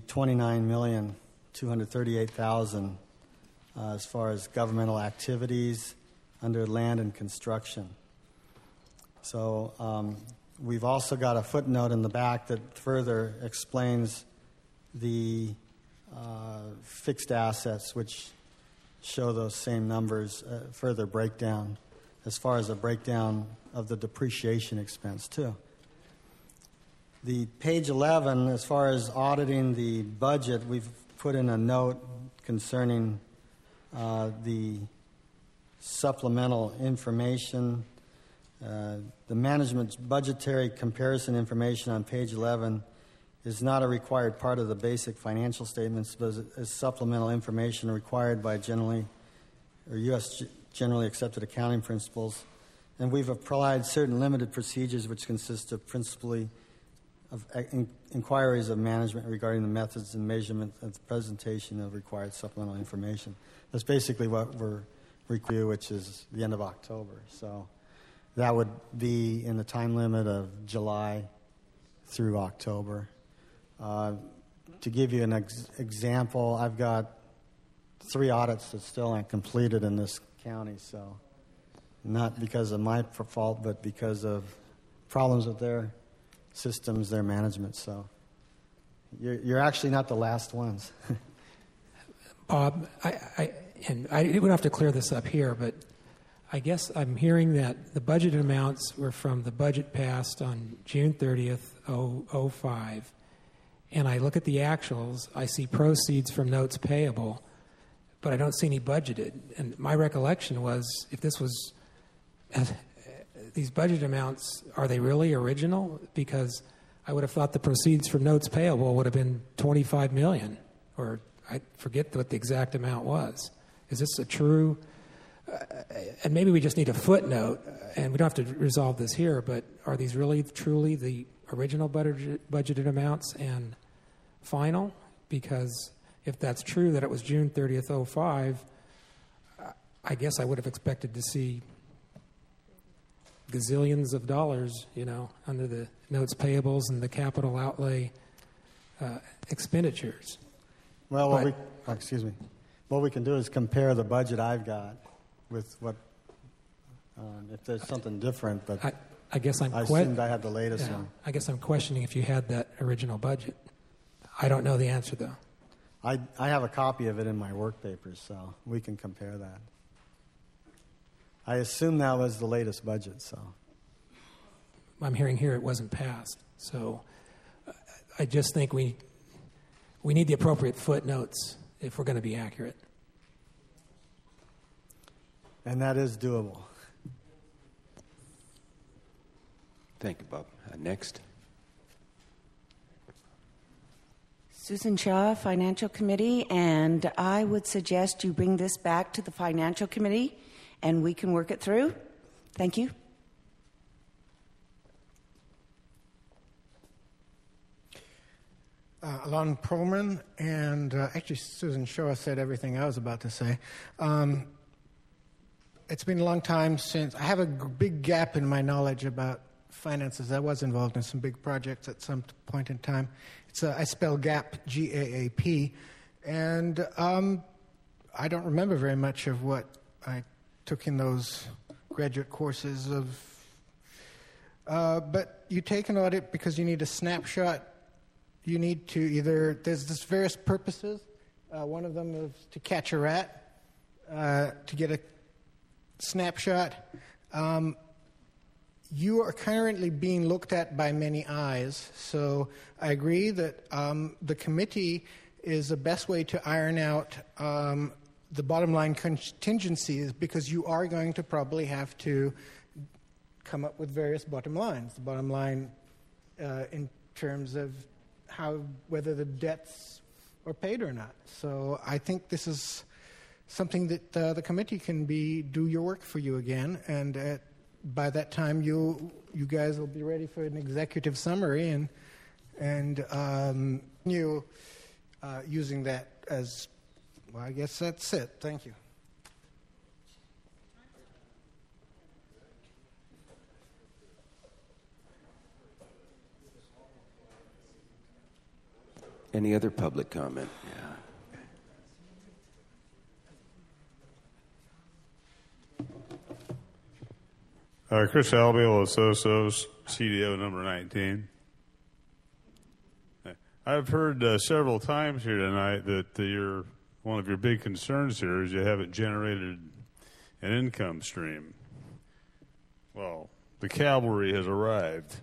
$29,238,000 as far as governmental activities under land and construction. So we've also got a footnote in the back that further explains the fixed assets, which show those same numbers, further breakdown, as far as a breakdown of the depreciation expense, too. The page 11, as far as auditing the budget, we've put in a note concerning the supplemental information. The management's budgetary comparison information on page 11 is not a required part of the basic financial statements, but is supplemental information required by U.S. generally accepted accounting principles. And we've applied certain limited procedures which consist of principally of inquiries of management regarding the methods and measurement of the presentation of required supplemental information. That's basically what we're requiring, which is the end of October. So that would be in the time limit of July through October. To give you an example, I've got 3 audits that still aren't completed in this county, so not because of my fault, but because of problems with their systems, their management. So you're actually not the last ones. Bob, we don't have to clear this up here, but I guess I'm hearing that the budget amounts were from the budget passed on June 30th, 2005. And I look at the actuals, I see proceeds from notes payable, but I don't see any budgeted. And my recollection was, if this was, these budget amounts, are they really original? Because I would have thought the proceeds from notes payable would have been $25 million, or I forget what the exact amount was. Is this a true, and maybe we just need a footnote, and we don't have to resolve this here, but are these really truly the original budgeted amounts and final? Because if that's true, that it was June 30th, 2005, I guess I would have expected to see gazillions of dollars, under the notes payables and the capital outlay expenditures. Well, what we can do is compare the budget I've got with what, if there's something different, but I guess I assumed I had the latest one. I guess I'm questioning if you had that original budget. I don't know the answer, though. I have a copy of it in my work papers, so we can compare that. I assume that was the latest budget, so. I'm hearing here it wasn't passed. So I just think we need the appropriate footnotes if we're going to be accurate. And that is doable. Thank you, Bob. Next. Susan Shaw, Financial Committee, and I would suggest you bring this back to the Financial Committee and we can work it through. Thank you. Alon Perlman, and actually Susan Shaw said everything I was about to say. It's been a long time since I have a big gap in my knowledge about finances. I was involved in some big projects at some point in time. I spell GAP, G-A-A-P, and I don't remember very much of what I took in those graduate courses of. But you take an audit because you need a snapshot. You need to there's this various purposes. One of them is to catch a rat, to get a snapshot. You are currently being looked at by many eyes, so I agree that the committee is the best way to iron out the bottom line contingencies, because you are going to probably have to come up with various bottom lines. The bottom line in terms of whether the debts are paid or not. So I think this is something that the committee can do your work for you again, and by that time you guys will be ready for an executive summary and you using that as well. I guess that's it. Thank you. Any other public comment? Chris Albiel of Sosos, CDO number 19. I've heard several times here tonight that one of your big concerns here is you haven't generated an income stream. Well, the cavalry has arrived.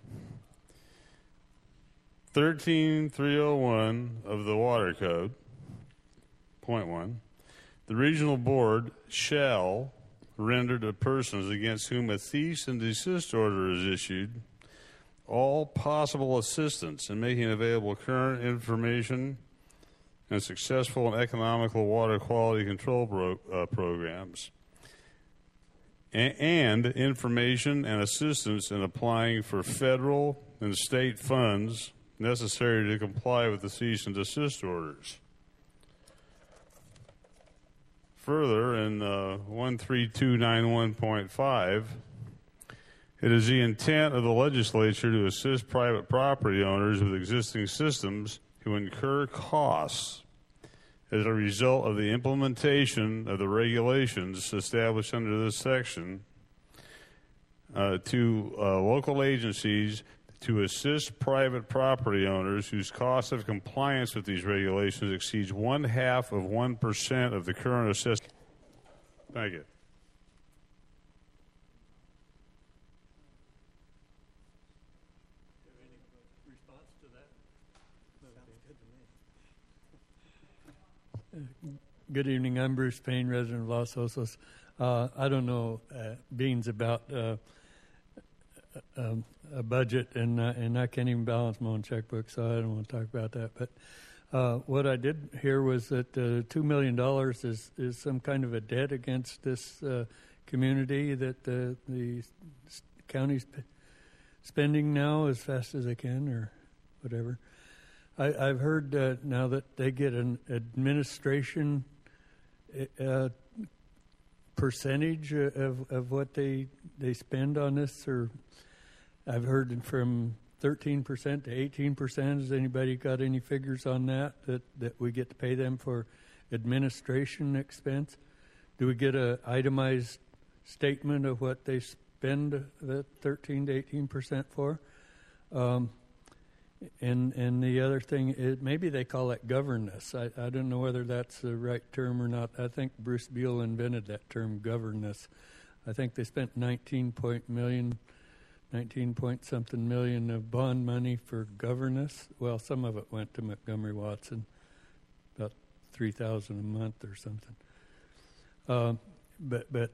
13301 of the Water Code, point 1, the regional board shall render to persons against whom a cease and desist order is issued all possible assistance in making available current information and successful and economical water quality control programs, and information and assistance in applying for federal and state funds necessary to comply with the cease and desist orders. Further, in 13291.5, it is the intent of the legislature to assist private property owners with existing systems who incur costs as a result of the implementation of the regulations established under this section to local agencies to assist private property owners whose cost of compliance with these regulations exceeds 0.5% of the current assessment. Thank you. Good evening. I'm Bruce Payne, resident of Los Osos. I don't know beans about a budget, and I can't even balance my own checkbook, so I don't want to talk about that. But what I did hear was that $2 million is some kind of a debt against this community that the county's spending now as fast as they can, or whatever. I've heard now that they get an administration percentage of what they spend on this, or I've heard from 13% to 18%. Has anybody got any figures on that we get to pay them for administration expense? Do we get a itemized statement of what they spend that 13 to 18% for? And the other thing is, maybe they call it governance. I don't know whether that's the right term or not. I think Bruce Buell invented that term, governance. I think they spent 19 point something million of bond money for governance. Well, some of it went to Montgomery Watson, about $3,000 a month or something. But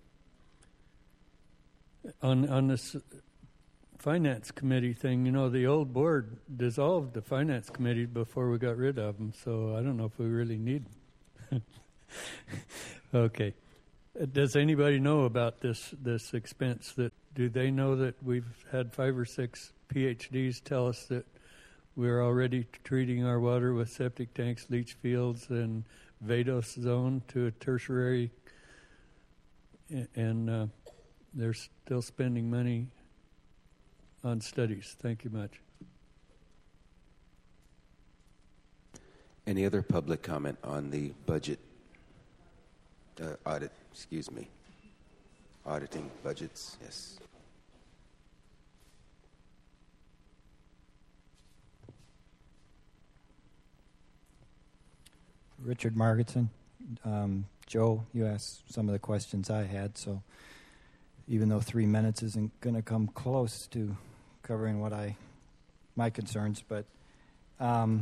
on this finance committee thing, the old board dissolved the finance committee before we got rid of them, so I don't know if we really need them. Okay. Does anybody know about this expense? Do they know that we've had 5 or 6 PhDs tell us that we're already treating our water with septic tanks, leach fields, and VADOS zone to a tertiary, and they're still spending money on studies? Thank you much. Any other public comment on the budget audit? Excuse me. Auditing budgets. Yes. Richard Margetson. Joe, you asked some of the questions I had, so even though 3 minutes isn't going to come close to covering my concerns, but I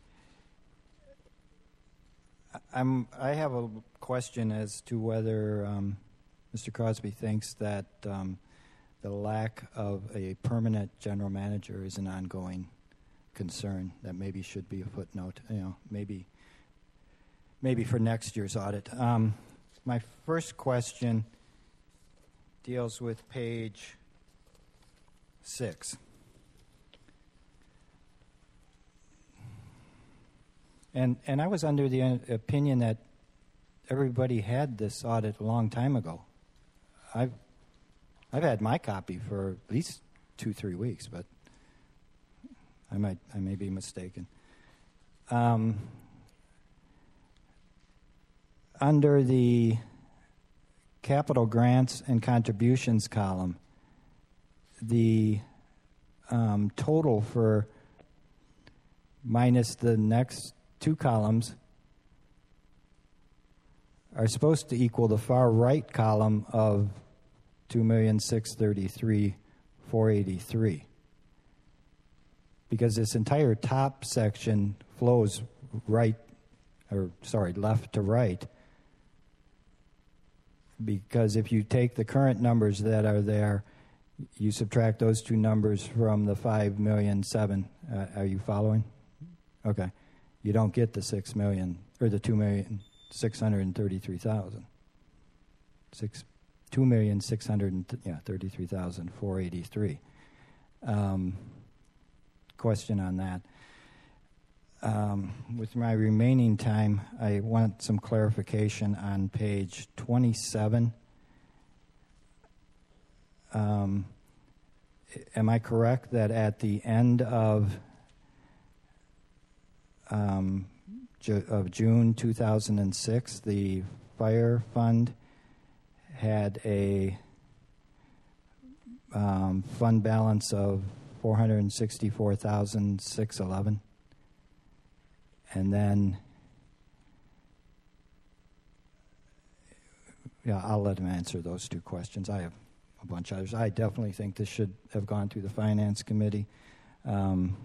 have a question as to whether Mr. Crosby thinks that the lack of a permanent general manager is an ongoing concern that maybe should be a footnote, maybe for next year's audit. My first question deals with page 6. And I was under the opinion that everybody had this audit a long time ago. I've had my copy for at least 2-3 weeks, but I may be mistaken. Under the capital grants and contributions column, the total for minus the next 2 columns are supposed to equal the far right column of $2,633,483, because this entire top section flows left to right. Because if you take the current numbers that are there You subtract those two numbers from the 5,000,007. Are you following? Okay. You don't get the 6 million or the 2,633,000. 2,633,483. Question on that. With my remaining time, I want some clarification on page 27. Am I correct that at the end of June 2006, the fire fund had a fund balance of $464,611, and then I'll let him answer those two questions. I have a bunch of others. I definitely think this should have gone through the Finance Committee, and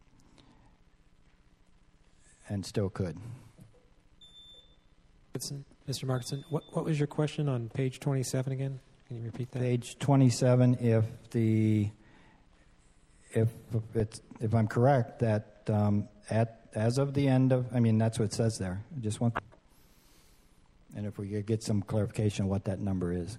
still could. Mr. Markinson, what was your question on page 27 again? Can you repeat that? Page 27. If I'm correct, that as of the end of, that's what it says there. I just want, and if we could get some clarification of what that number is.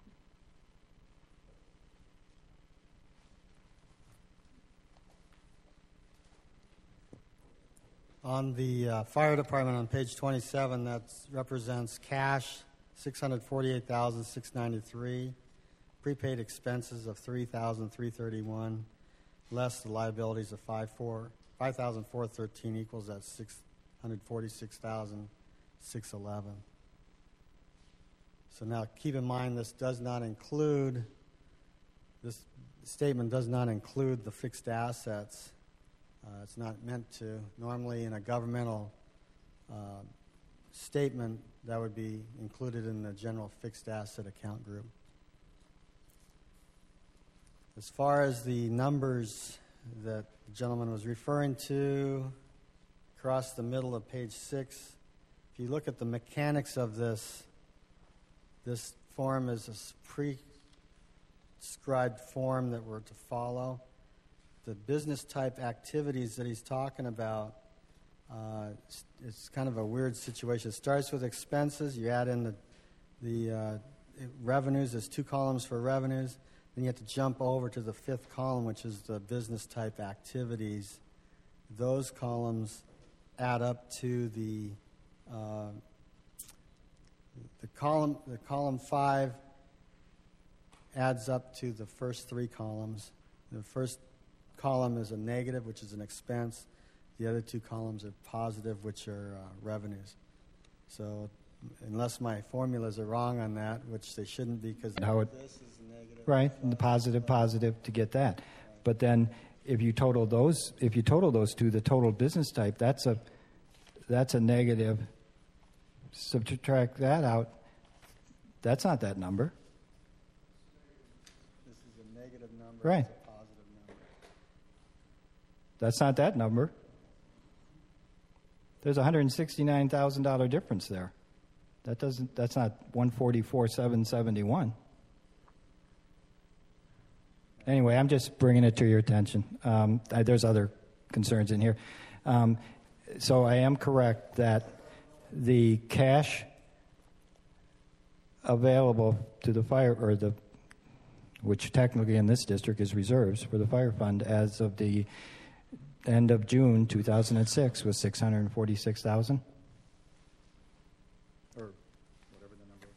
On the fire department on page 27, that represents cash, $648,693, prepaid expenses of $3,331, less the liabilities of $5,413 equals that $646,611. So now keep in mind this statement does not include the fixed assets. It's not meant to. Normally in a governmental statement, that would be included in the general fixed asset account group. As far as the numbers that the gentleman was referring to, across the middle of page 6, if you look at the mechanics of this form is a prescribed form that we're to follow. The business type activities that he's talking about, it's kind of a weird situation. It starts with expenses. You add in the revenues. There's 2 columns for revenues. Then you have to jump over to the 5th column, which is the business type activities. Those columns add up to the column 5 adds up to the first 3 columns. The first column is a negative, which is an expense. The other 2 columns are positive, which are revenues. So unless my formulas are wrong on that, which they shouldn't be, because this is negative. Right, and the positive to get that. But then if you total those two, the total business type, that's a negative. Subtract that out. That's not that number. This is a negative number. Right. It's a positive number. That's not that number. There's a $169,000 difference there. That's not 144,771. Anyway, I'm just bringing it to your attention. There's other concerns in here. So I am correct that the cash available to the fire, which technically in this district is reserves for the fire fund as of the end of June 2006 was $646,000. Or whatever the number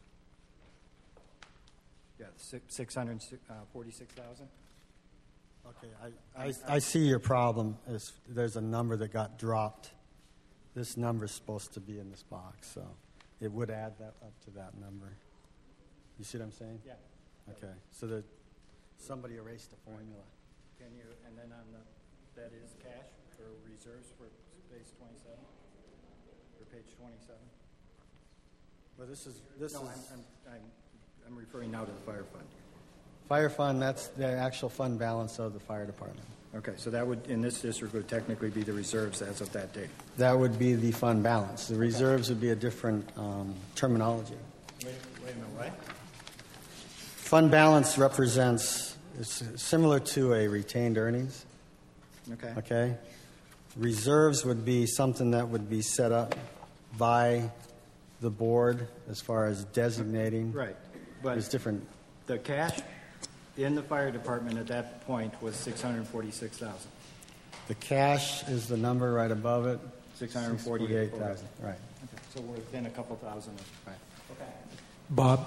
is. Yeah, $646,000. Okay, I see your problem. There's a number that got dropped. This number is supposed to be in this box, so it would add that up to that number. You see what I'm saying? Yeah. Okay, so that somebody erased the formula. Can you, and then on that is cash or reserves for page 27 or page 27? Well, this is. I'm referring now to the fire fund. Fire fund, that's the actual fund balance of the fire department. Okay, so that would, in this district, would technically be the reserves as of that date. That would be the fund balance. The reserves would be a different terminology. Wait a minute, what? Fund balance represents, It's similar to a retained earnings. Okay. Okay? Reserves would be something that would be set up by the board as far as designating. Right. But there's different. The cash in the fire department at that point was $646,000. The cash is the number right above it. 648,000. Right. Okay. So we're within a couple thousand. Right. Okay. Bob,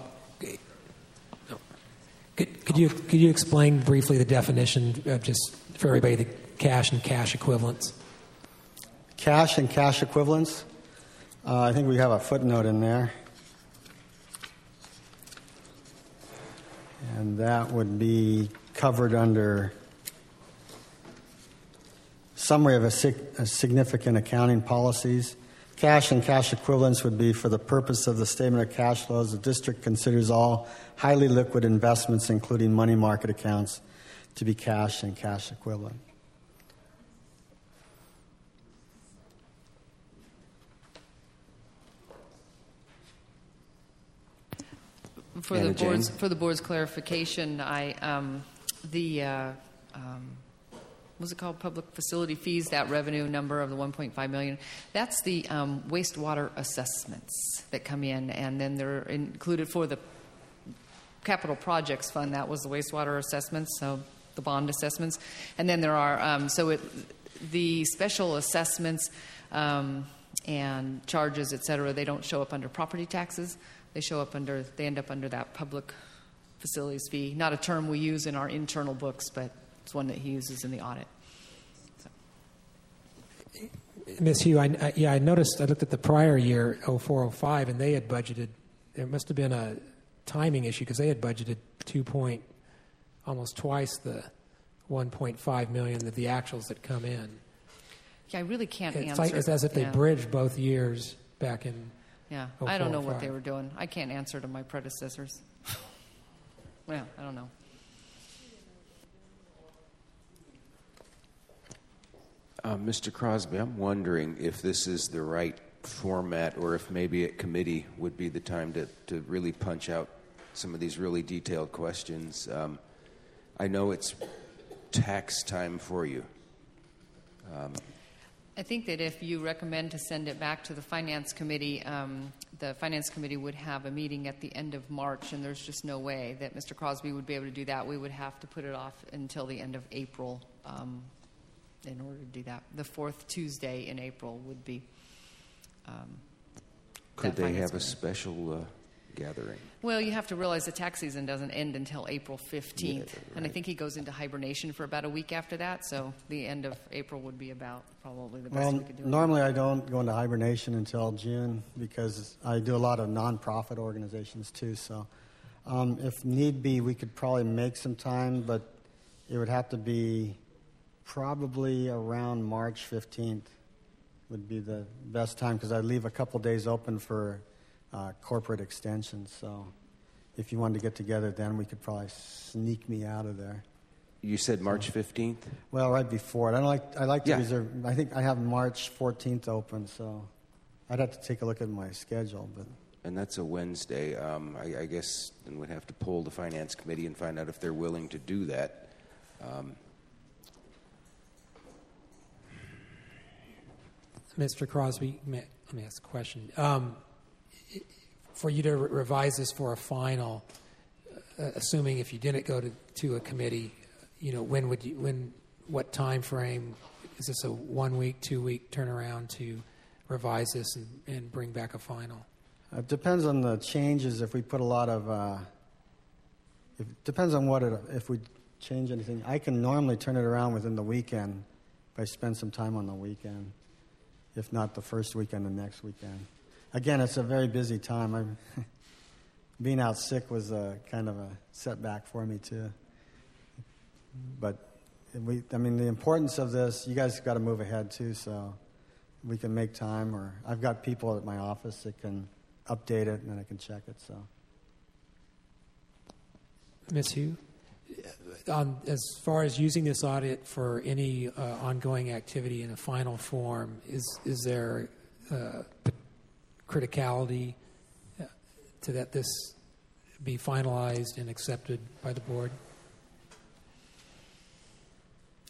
could you explain briefly the definition of, just for everybody, the cash and cash equivalents? Cash and cash equivalents. I think we have a footnote in there. And that would be covered under summary of a significant accounting policies. Cash and cash equivalents would be for the purpose of the statement of cash flows. The district considers all highly liquid investments, including money market accounts, to be cash and cash equivalent. For the board's clarification, what's it called? Public facility fees. That revenue number of the $1.5 million. That's the wastewater assessments that come in, and then they're included for the capital projects fund. That was the wastewater assessments, so the bond assessments, and then there are the special assessments and charges, et cetera. They don't show up under property taxes. They end up under that public facilities fee. Not a term we use in our internal books, but it's one that he uses in the audit. So. Ms. Hugh, I noticed, I looked at the prior year, 04-05, and they had budgeted, there must have been a timing issue because they had budgeted almost twice the $1.5 million of the actuals that come in. Yeah, I really can't answer. It's as if they bridged both years back in. Yeah, I don't know what they were doing. I can't answer to my predecessors. Well, I don't know. Mr. Crosby, I'm wondering if this is the right format or if maybe at committee would be the time to really punch out some of these really detailed questions. I know it's tax time for you. I think that if you recommend to send it back to the Finance Committee would have a meeting at the end of March, and there's just no way that Mr. Crosby would be able to do that. We would have to put it off until the end of April in order to do that. The fourth Tuesday in April would be Could they have a special gathering? Well, you have to realize the tax season doesn't end until April 15th. Yeah, right. And I think he goes into hibernation for about a week after that, so the end of April would be about probably the best we could do. Normally I don't go into hibernation until June because I do a lot of nonprofit organizations too, so if need be, we could probably make some time, but it would have to be probably around March 15th would be the best time because I leave a couple days open for corporate extensions. So if you wanted to get together then, we could probably sneak me out of there. You said March 15th? Well, right before it. I like to reserve. I think I have March 14th open, so I'd have to take a look at my schedule. But And that's a Wednesday. I guess then we'd have to poll the Finance Committee and find out if they're willing to do that. Mr. Crosby, let me ask a question. For you to revise this for a final, assuming if you didn't go to a committee, what time frame? Is this a 1 week, 2 week turnaround to revise this and bring back a final? it depends on the changes. If we put a lot of, it depends on if we change anything. I can normally turn it around within the weekend if I spend some time on the weekend. If not the first weekend, the next weekend. Again, it's a very busy time. Being out sick was kind of a setback for me, too. But, the importance of this, you guys got to move ahead, too, so we can make time. Or I've got people at my office that can update it, and then I can check it. So, Ms. Hugh, as far as using this audit for any ongoing activity in a final form, is there criticality to that this be finalized and accepted by the board?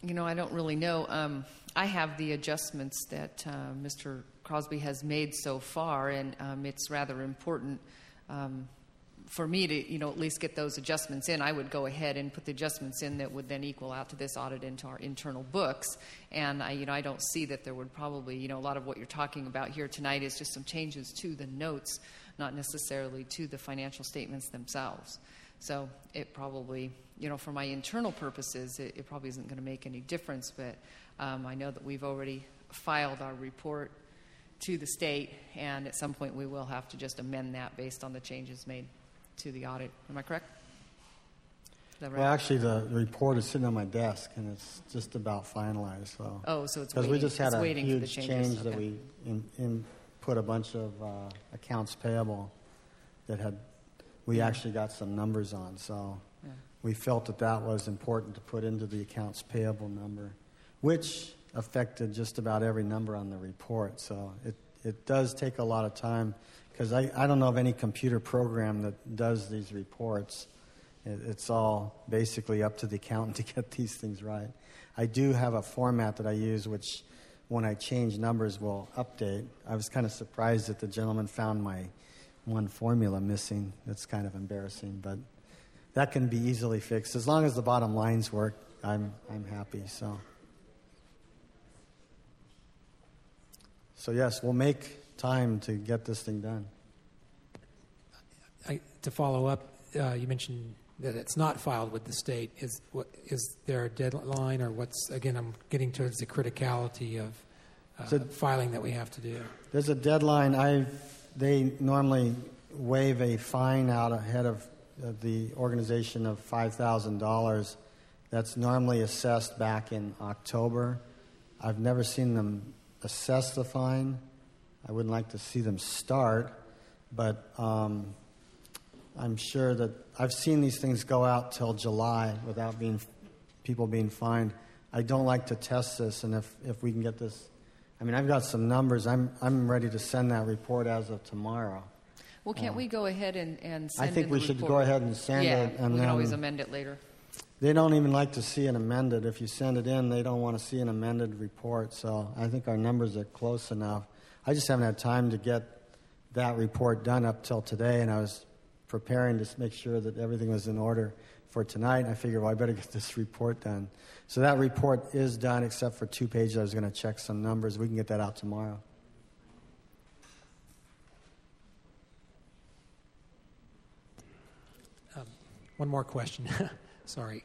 I don't really know. I have the adjustments that Mr. Crosby has made so far, and it's rather important for me to, at least get those adjustments in. I would go ahead and put the adjustments in that would then equal out to this audit into our internal books. And I don't see that there would probably, a lot of what you're talking about here tonight is just some changes to the notes, not necessarily to the financial statements themselves. So it probably, for my internal purposes, it probably isn't going to make any difference. But I know that we've already filed our report to the state, and at some point we will have to just amend that based on the changes made to the audit. Am I correct? Is that right? Well, actually, the report is sitting on my desk, and it's just about finalized. So. Oh, so it's because we just had a huge change that we put a bunch of accounts payable that we actually got some numbers on. So we felt that was important to put into the accounts payable number, which affected just about every number on the report. So it does take a lot of time, because I don't know of any computer program that does these reports. It's all basically up to the accountant to get these things right. I do have a format that I use, which when I change numbers will update. I was kind of surprised that the gentleman found my one formula missing. That's kind of embarrassing, but that can be easily fixed. As long as the bottom lines work, I'm happy. So yes, we'll make time to get this thing done. To follow up, you mentioned that it's not filed with the state. Is there a deadline, or again, I'm getting towards the criticality of filing that we have to do. There's a deadline. They normally waive a fine out ahead of the organization of $5,000. That's normally assessed back in October. I've never seen them assess the fine. I wouldn't like to see them start, but I'm sure that I've seen these things go out till July without people being fined. I don't like to test this, and if we can get this, I've got some numbers. I'm ready to send that report as of tomorrow. Well, can't we go ahead and send I think we should go ahead and send it. And we can always amend it later. They don't even like to see an amended. If you send it in, they don't want to see an amended report. So I think our numbers are close enough. I just haven't had time to get that report done up till today, and I was preparing to make sure that everything was in order for tonight. And I figured, I better get this report done. So that report is done, except for 2 pages. I was going to check some numbers. We can get that out tomorrow. One more question. Sorry.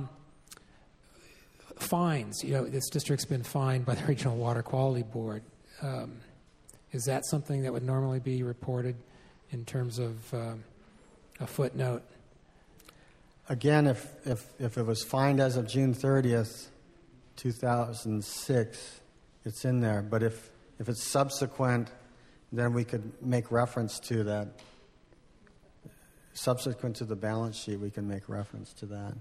Fines. This district's been fined by the Regional Water Quality Board. Is that something that would normally be reported in terms of a footnote? Again, if it was fined as of June 30th, 2006, it's in there. But if it's subsequent, then we could make reference to that. Subsequent to the balance sheet, we can make reference to that.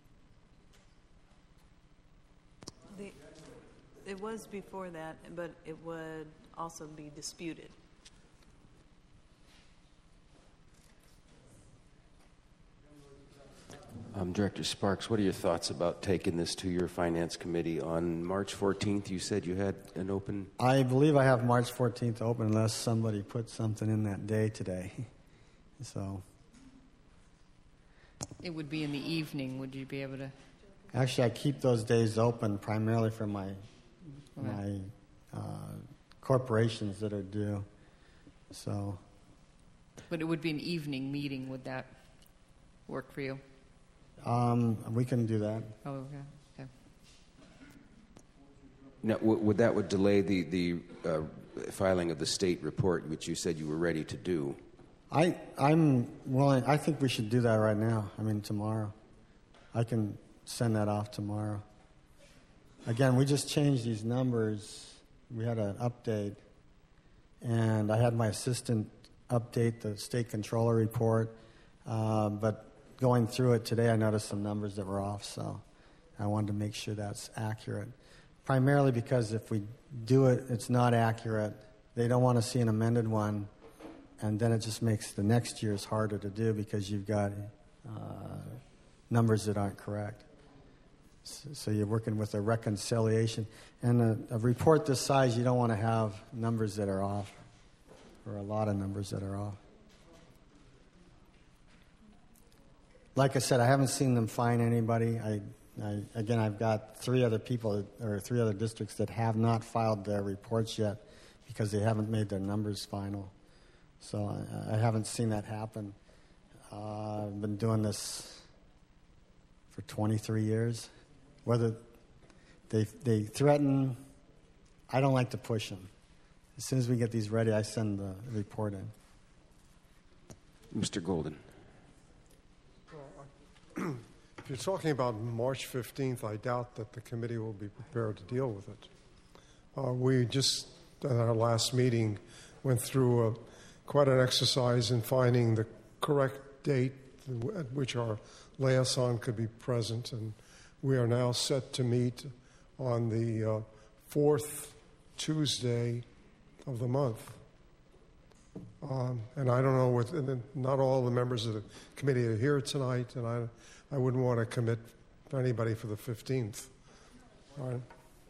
It was before that, but it would also be disputed. Director Sparks, what are your thoughts about taking this to your Finance Committee on March 14th? You said you had an open... I believe I have March 14th open unless somebody put something in that day today. So... It would be in the evening. Would you be able to... Actually, I keep those days open primarily for my corporations that are due. So... But it would be an evening meeting. Would that work for you? We can do that. Oh, okay. Okay. Now, would delay the filing of the state report, which you said you were ready to do? I'm willing. I think we should do that right now. Tomorrow. I can send that off tomorrow. Again, we just changed these numbers. We had an update, and I had my assistant update the state controller report. But going through it today, I noticed some numbers that were off, so I wanted to make sure that's accurate. Primarily because if we do it, it's not accurate. They don't want to see an amended one. And then it just makes the next year's harder to do because you've got numbers that aren't correct. So you're working with a reconciliation. And a report this size, you don't want to have numbers that are off, or a lot of numbers that are off. Like I said, I haven't seen them fine anybody. Again, I've got 3 other people, or 3 other districts that have not filed their reports yet because they haven't made their numbers final. So I haven't seen that happen. I've been doing this for 23 years. Whether they threaten, I don't like to push them. As soon as we get these ready, I send the report in. Mr. Golden. If you're talking about March 15th, I doubt that the committee will be prepared to deal with it. We just, at our last meeting, went through quite an exercise in finding the correct date at which our liaison could be present, and we are now set to meet on the 4th Tuesday of the month. And I don't know, not all the members of the committee are here tonight, and I wouldn't want to commit anybody for the 15th. All right.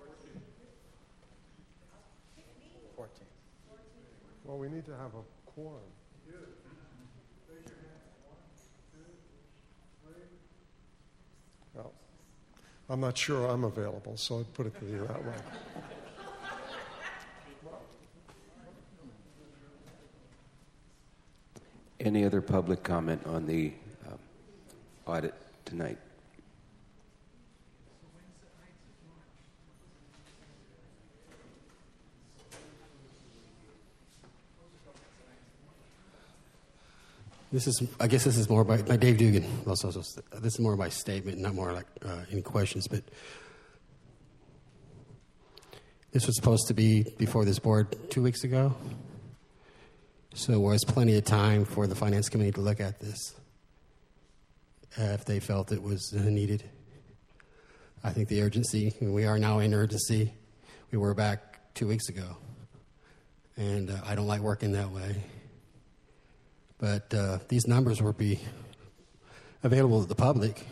14th. Well, we need to have a quorum. Well, I'm not sure I'm available, so I'd put it to you that way. Any other public comment on the audit tonight? I guess this is more by Dave Dugan. This is more by statement, not more like any questions. But this was supposed to be before this board 2 weeks ago, so there was plenty of time for the finance committee to look at this if they felt it was needed. I think the urgency. We are now in urgency. We were back 2 weeks ago, and I don't like working that way. But these numbers will be available to the public.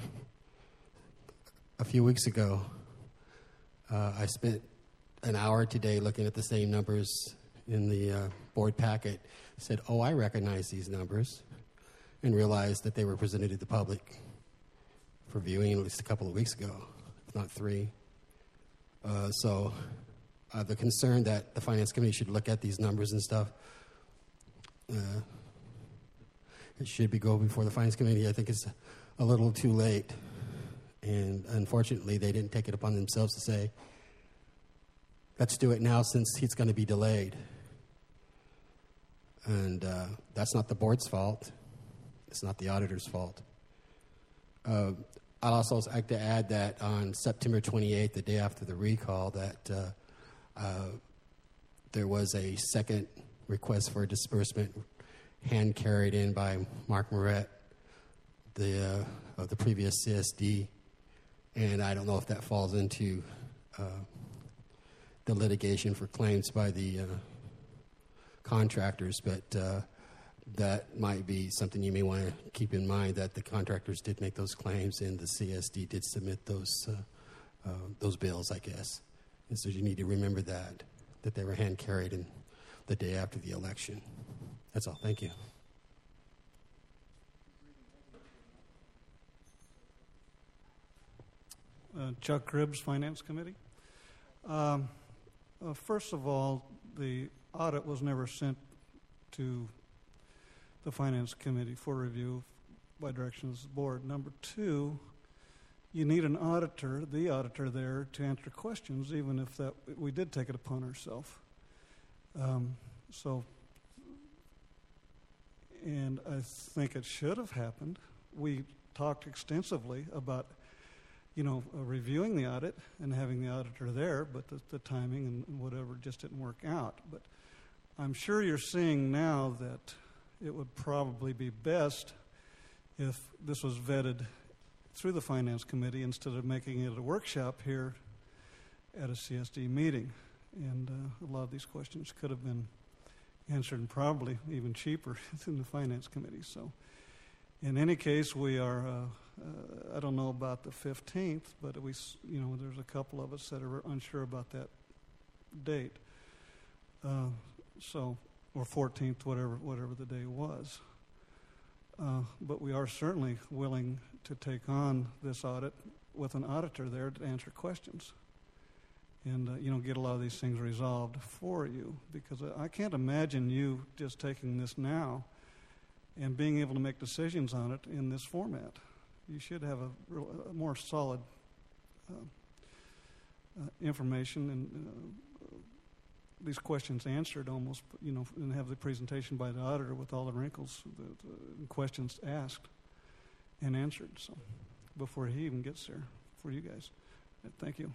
A few weeks ago, I spent an hour today looking at the same numbers in the board packet. Said, oh, I recognize these numbers, and realized that they were presented to the public for viewing at least a couple of weeks ago, if not 3. So the concern that the Finance Committee should look at these numbers and stuff, it should go before the Finance Committee. I think it's a little too late. And unfortunately, they didn't take it upon themselves to say, let's do it now since it's going to be delayed. And that's not the board's fault. It's not the auditor's fault. I'd also like to add that on September 28th, the day after the recall, that there was a second request for a disbursement hand carried in by Mark Moret, of the previous CSD, and I don't know if that falls into the litigation for claims by the contractors, but that might be something you may want to keep in mind, that the contractors did make those claims and the CSD did submit those bills, I guess. And so you need to remember that they were hand carried in the day after the election. That's all. Thank you. Chuck Cribbs, Finance Committee. First of all, the audit was never sent to the Finance Committee for review by direction of the board. Number 2, you need an auditor, the auditor there, to answer questions, even if that we did take it upon ourselves. And I think it should have happened. We talked extensively about, reviewing the audit and having the auditor there, but the timing and whatever just didn't work out. But I'm sure you're seeing now that it would probably be best if this was vetted through the Finance Committee instead of making it a workshop here at a CSD meeting. And a lot of these questions could have been answered and probably even cheaper than the Finance Committee. So in any case, we are I don't know about the 15th, but there's a couple of us that are unsure about that date. Or 14th, whatever the day was. But we are certainly willing to take on this audit with an auditor there to answer questions and get a lot of these things resolved for you, because I can't imagine you just taking this now and being able to make decisions on it in this format. You should have a more solid information and these questions answered almost, and have the presentation by the auditor with all the wrinkles, the questions asked and answered. So before he even gets there, for you guys. Thank you.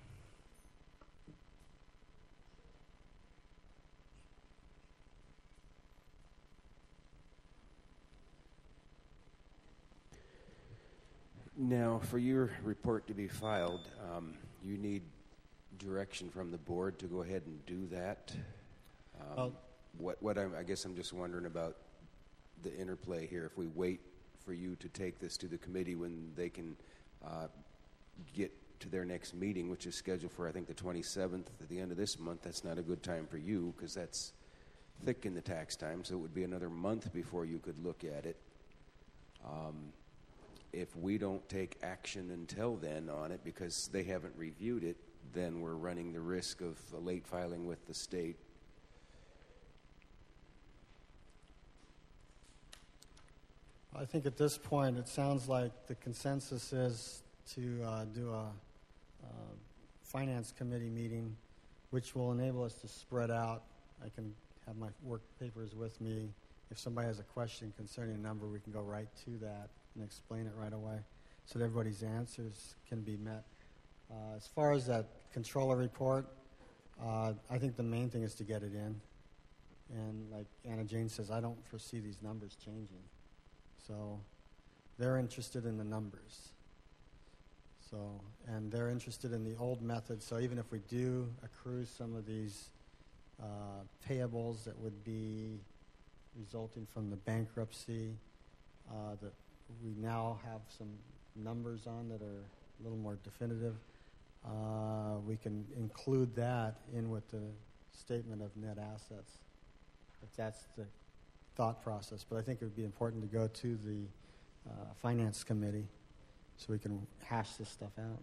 Now, for your report to be filed, you need direction from the board to go ahead and do that. I guess I'm just wondering about the interplay here. If we wait for you to take this to the committee when they can get to their next meeting, which is scheduled for, I think, the 27th at the end of this month, that's not a good time for you because that's thick in the tax time, so it would be another month before you could look at it. If we don't take action until then on it because they haven't reviewed it, then we're running the risk of a late filing with the state. I think at this point it sounds like the consensus is to do a finance committee meeting, which will enable us to spread out. I can have my work papers with me. If somebody has a question concerning a number, we can go right to that and explain it right away so that everybody's answers can be met. As far as that controller report, I think the main thing is to get it in. And like Anna Jane says, I don't foresee these numbers changing. So they're interested in the numbers. And they're interested in the old method. So even if we do accrue some of these payables that would be resulting from the bankruptcy, that we now have some numbers on that are a little more definitive, we can include that in with the statement of net assets, if that's the thought process. But I think it would be important to go to the Finance Committee so we can hash this stuff out.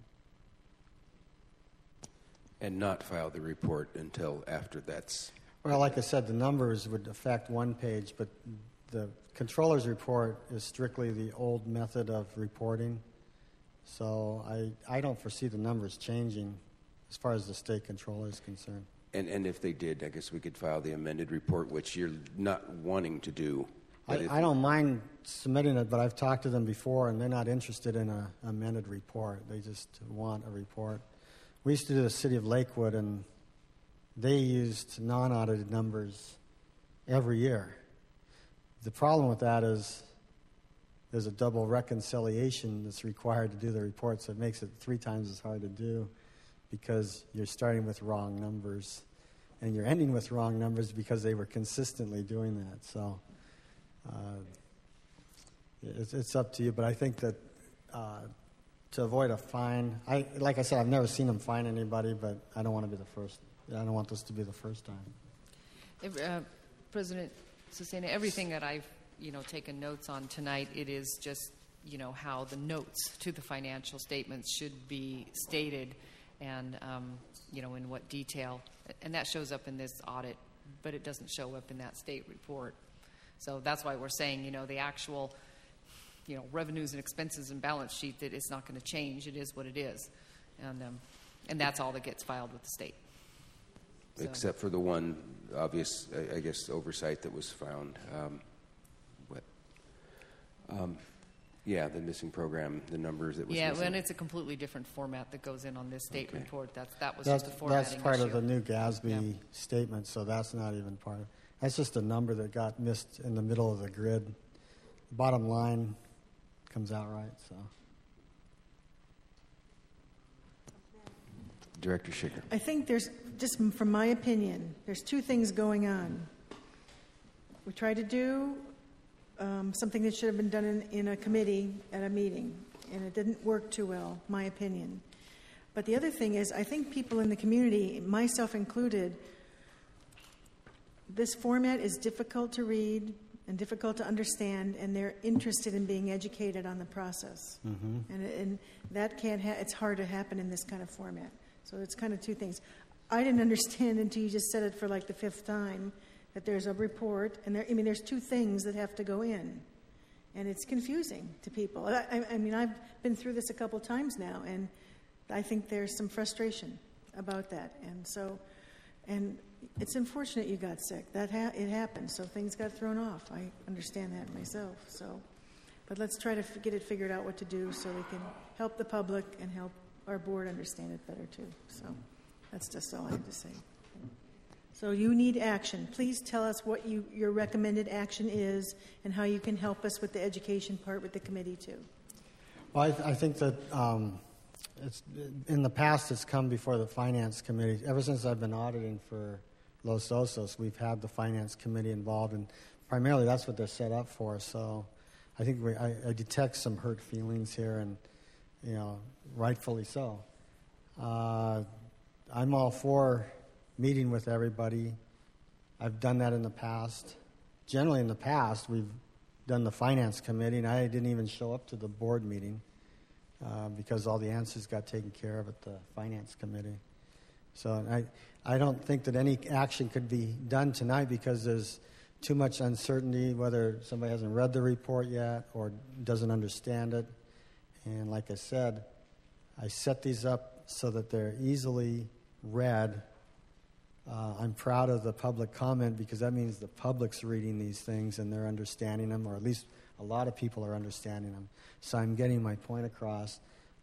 And not file the report until after that's... Well, like I said, the numbers would affect one page, but the controller's report is strictly the old method of reporting. So I don't foresee the numbers changing as far as the state controller is concerned. And if they did, I guess we could file the amended report, which you're not wanting to do. I don't mind submitting it, but I've talked to them before, and they're not interested in an amended report. They just want a report. We used to do the City of Lakewood, and they used non-audited numbers every year. The problem with that is there's a double reconciliation that's required to do the report, so it makes it 3 times as hard to do because you're starting with wrong numbers and you're ending with wrong numbers because they were consistently doing that. So it's up to you, but I think that to avoid a fine, like I said, I've never seen them fine anybody, but I don't want to be the first. I don't want this to be the first time. President Susena, everything that I've taken notes on tonight, it is just how the notes to the financial statements should be stated, and in what detail, and that shows up in this audit, but it doesn't show up in that state report. So that's why we're saying the actual revenues and expenses and balance sheet, that it's not going to change. It is what it is, and that's all that gets filed with the state. So. Except for the one obvious, I guess, oversight that was found. The missing program, the numbers that was missing. Yeah, and it's a completely different format that goes in on this state report. That was just a formatting That's part issue. of the new GASB statement, so that's not even part of it. That's just a number that got missed in the middle of the grid. Bottom line comes out right, so. Director Schicker. I think there's, just from my opinion, there's 2 things going on. We try to do something that should have been done in a committee at a meeting, and it didn't work too well, my opinion. But the other thing is, I think people in the community, myself included, this format is difficult to read and difficult to understand, and they're interested in being educated on the process. Mm-hmm. And that can't it's hard to happen in this kind of format. So it's kind of two things. I didn't understand until you just said it for like the fifth time that there's a report, and there's two things that have to go in. And it's confusing to people. I mean, I've been through this a couple times now, and I think there's some frustration about that. And it's unfortunate you got sick. It happened, so things got thrown off. I understand that myself. But let's try to get it figured out what to do so we can help the public and help our board understand it better too. So that's just all I have to say. So you need action. Please tell us what your recommended action is and how you can help us with the education part with the committee too. Well, I think that in the past it's come before the Finance Committee. Ever since I've been auditing for Los Osos, we've had the Finance Committee involved, and primarily that's what they're set up for. So I think I detect some hurt feelings here, and rightfully so. I'm all for meeting with everybody. I've done that in the past. Generally in the past, we've done the Finance Committee, and I didn't even show up to the board meeting because all the answers got taken care of at the Finance Committee. So I don't think that any action could be done tonight because there's too much uncertainty whether somebody hasn't read the report yet or doesn't understand it. And like I said, I set these up so that they're easily read. I'm proud of the public comment because that means the public's reading these things and they're understanding them, or at least a lot of people are understanding them. So I'm getting my point across.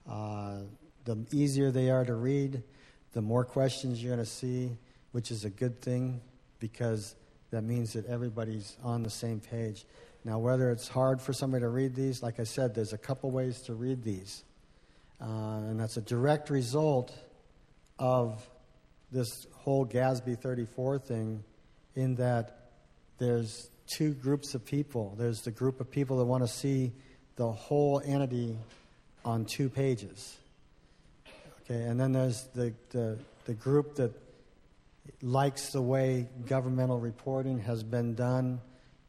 The easier they are to read, the more questions you're going to see, which is a good thing because that means that everybody's on the same page. Now, whether it's hard for somebody to read these, like I said, there's a couple ways to read these. And that's a direct result of this whole GASB 34 thing, in that there's two groups of people. There's the group of people that want to see the whole entity on 2 pages. Okay, and then there's the group that likes the way governmental reporting has been done,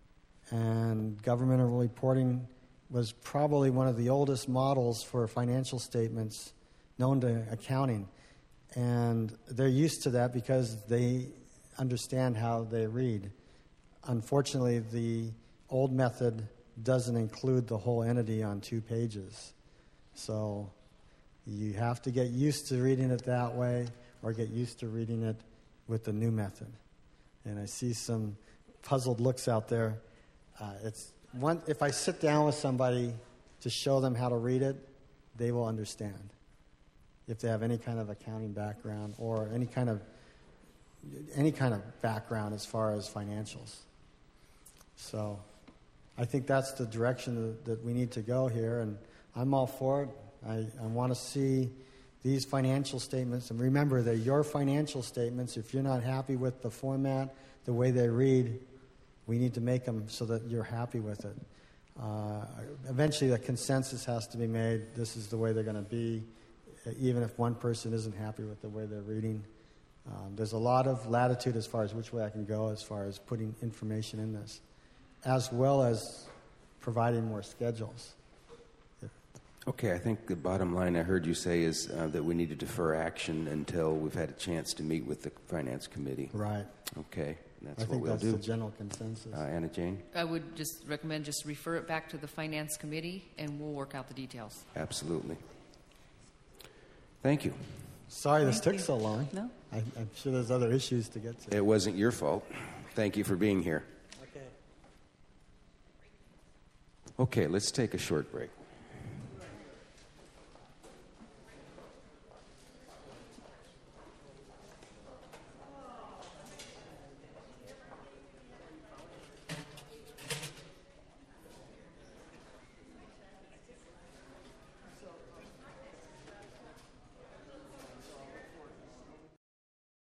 and governmental reporting was probably one of the oldest models for financial statements known to accounting. And they're used to that because they understand how they read. Unfortunately, the old method doesn't include the whole entity on 2 pages. So you have to get used to reading it that way or get used to reading it with the new method. And I see some puzzled looks out there. If I sit down with somebody to show them how to read it, they will understand. If they have any kind of accounting background or any kind of background as far as financials. So I think that's the direction that we need to go here, and I'm all for it. I want to see these financial statements, and remember, they're your financial statements. If you're not happy with the format, the way they read, we need to make them so that you're happy with it. Eventually, the consensus has to be made. This is the way they're going to be, even if one person isn't happy with the way they're reading. There's a lot of latitude as far as which way I can go as far as putting information in this, as well as providing more schedules. Okay, I think the bottom line I heard you say is that we need to defer action until we've had a chance to meet with the Finance Committee. Right. Okay, that's I what think we'll that's do. the general consensus. Anna Jane? I would just recommend just refer it back to the Finance Committee, and we'll work out the details. Absolutely. Thank you. Sorry this took so long. No. I'm sure there's other issues to get to. It wasn't your fault. Thank you for being here. Okay. Okay, let's take a short break.